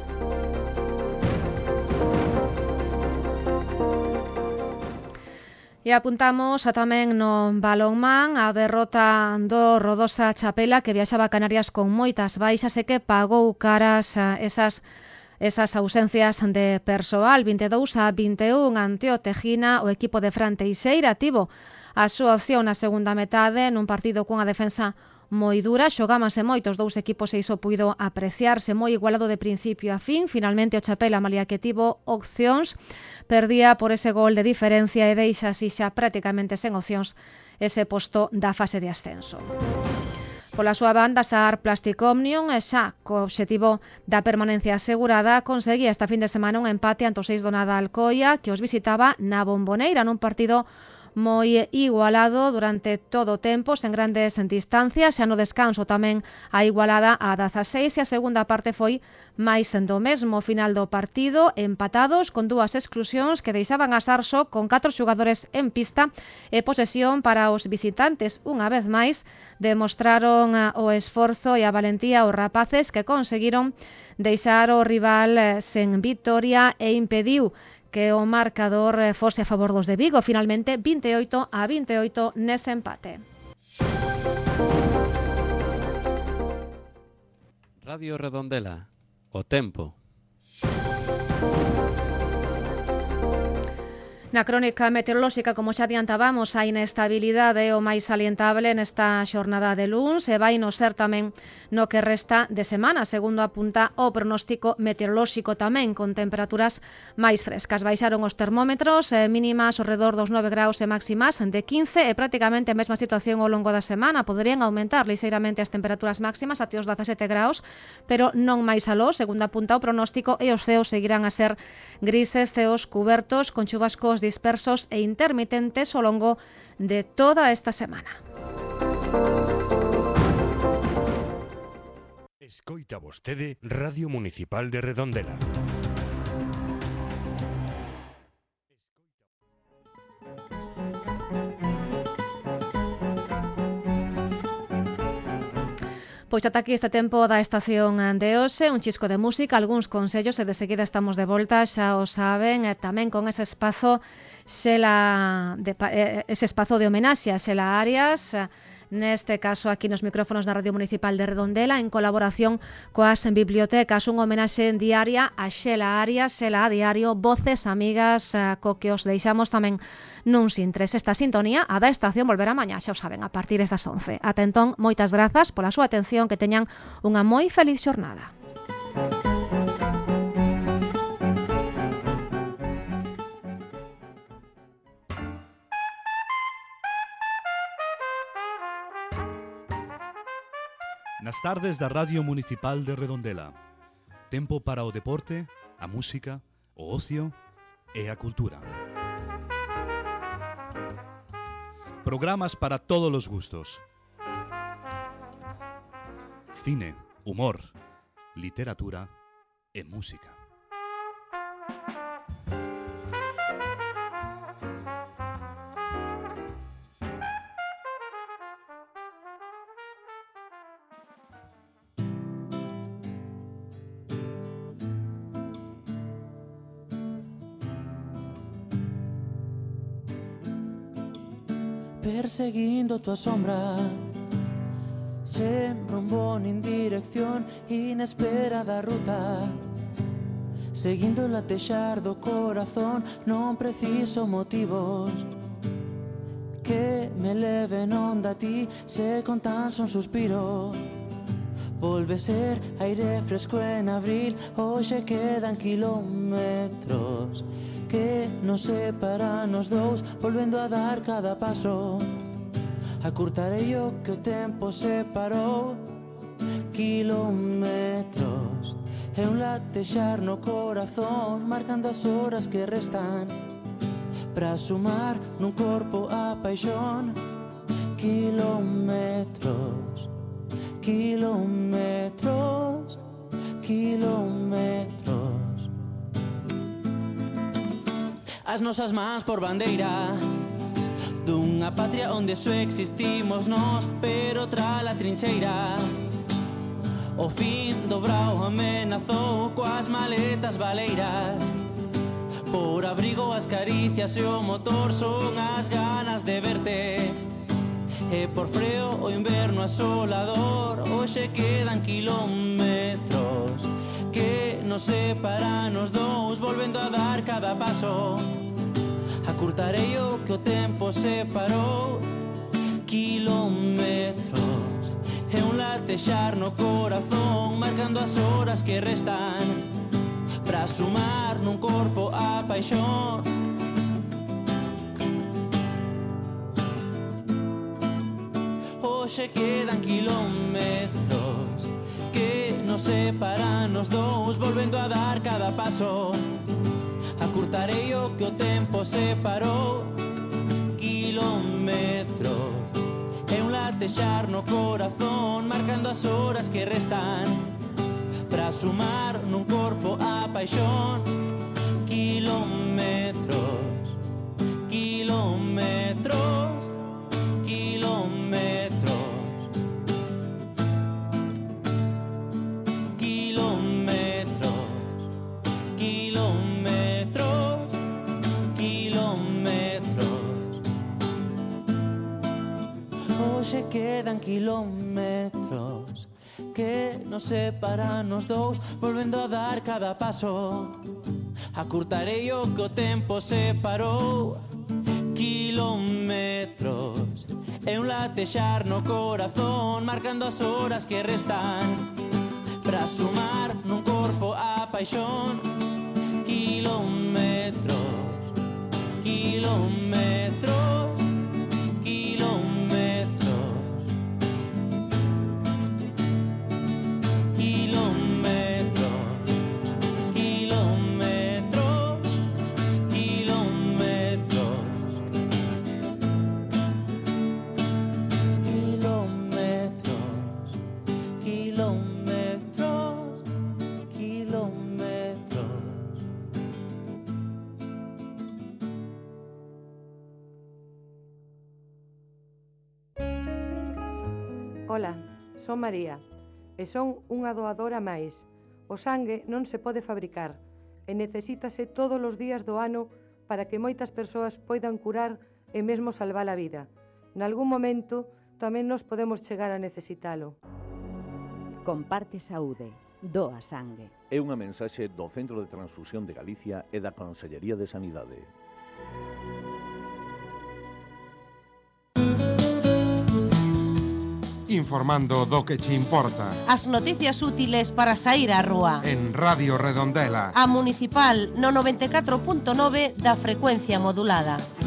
[SPEAKER 7] E apuntamos tamén no balonmán a derrota do Rodosa Chapela, que viaxaba a Canarias con moitas baixas e que pagou caras esas ausencias de persoal. 22-21 ante o Tejina. O equipo de Fran Teixeira tivo a súa opción na segunda metade nun partido cunha defensa moi dura. Xogámanse moitos dous equipos e iso puido apreciarse moi igualado de principio a fin. Finalmente o Chapela, malia que tivo opcións, perdía por ese gol de diferencia e deixa así xa prácticamente sen opcións ese posto da fase de ascenso. Pola súa banda, Saar Plastic Omnium, xa co obxectivo da permanencia asegurada, conseguía esta fin de semana un empate ante o 6 do Nada Alcoia, que os visitaba na Bomboneira nun partido moi igualado durante todo o tempo, sen grandes distancias. Xa no descanso tamén a igualada a 16 e a segunda parte foi máis do mesmo. Final do partido empatados, con 2 exclusións que deixaban a Sarso con 4 xogadores en pista e posesión para os visitantes. Unha vez máis demostraron o esforzo e a valentía os rapaces, que conseguiron deixar o rival sen vitoria e impediu que o marcador fose a favor dos de Vigo. Finalmente 28-28 nese empate.
[SPEAKER 4] Radio Redondela, o tempo.
[SPEAKER 7] Na crónica meteorolóxica, como xa adiantábamos, a inestabilidade é o máis salientable nesta xornada de luns e vai no ser tamén no que resta de semana, segundo apunta o pronóstico meteorolóxico, tamén con temperaturas máis frescas. Baixaron os termómetros, mínimas ao redor dos 9 graus e máximas de 15, e prácticamente a mesma situación ao longo da semana. Poderían aumentar lixeiramente as temperaturas máximas até os 17 graus, pero non máis aló, segundo apunta o pronóstico, e os ceos seguirán a ser grises, ceos cubertos con chubascos dispersos e intermitentes ao longo de toda esta semana.
[SPEAKER 5] Escoita vostede Radio Municipal de Redondela.
[SPEAKER 7] Pois ata aquí este tempo da estación de hoxe, un chisco de música, algúns consellos e de seguida estamos de volta, xa o saben, tamén con ese espazo ese espazo de homenaxe a Xela Arias, neste caso aquí nos micrófonos da Radio Municipal de Redondela en colaboración coas bibliotecas, unha homenaxe diaria a Xela Arias, Xela a diario, voces amigas, co que os deixamos tamén nun sintres. Esta sintonía, a da estación, volverá mañá, xa o saben, a partir das 11. Ata entón, moitas grazas pola súa atención, que teñan unha moi feliz xornada.
[SPEAKER 23] Nas tardes da Radio Municipal de Redondela. Tempo para o deporte, a música, o ocio e a cultura. Programas para todos os gustos. Cine, humor, literatura e música.
[SPEAKER 15] Perseguindo tua sombra, sen rumbo nin dirección, inesperada ruta, seguindo o latexar do corazón. Non preciso motivos que me leven onda a ti, se con tan son suspiro. Volve ser aire fresco en abril, hoxe quedan kilómetros que nos separan os dous, volvendo a dar cada paso. Acurtarei o que o tempo separou. Kilómetros e un latexar no corazón, marcando as horas que restan para sumar nun corpo a paixón. Kilómetros, kilómetros, kilómetros. As nosas mans por bandeira dunha patria onde só existimos nós, pero tra a trincheira o fin do brao amenazou coas maletas baleiras. Por abrigo as caricias e o motor son as ganas de verte, e por freo o inverno asolador. Hoxe quedan kilómetros que nos separan os dous, volvendo a dar cada paso. Acurtarei o que o tempo separou. Kilómetros e un latexar no corazón, marcando as horas que restan para sumar nun corpo a paixón. Hoxe quedan kilómetros que nos separan os dous, volvendo a dar cada paso. Acurtarei o que o tempo separou. Kilómetros e un latexar no corazón, marcando as horas que restan para sumar nun corpo a paixón. Kilómetros, kilómetros, kilómetros, kilómetros, kilómetros, kilómetros. Hoxe quedan kilómetros que nos separan os dous, volvendo a dar cada paso. Acurtarei o que o tempo separou. Kilómetros e un latexar no corazón, marcando as horas que restan para sumar nun corpo a paixón. Kilómetros, kilómetros, kilómetros, kilómetros, kilómetros, kilómetros, kilómetros, kilómetros.
[SPEAKER 12] Ola, son María e son unha doadora máis. O sangue non se pode fabricar e necesítase todos os días do ano para que moitas persoas poidan curar e mesmo salvar a vida. Nalgún momento tamén nos podemos chegar a necesitalo.
[SPEAKER 16] Comparte saúde, doa sangue.
[SPEAKER 17] É unha mensaxe do Centro de Transfusión de Galicia e da Consellería de Sanidade.
[SPEAKER 18] Informando do que che importa.
[SPEAKER 19] As noticias útiles para saír á rúa.
[SPEAKER 18] En Radio Redondela.
[SPEAKER 19] A Municipal no 94.9 da frecuencia modulada.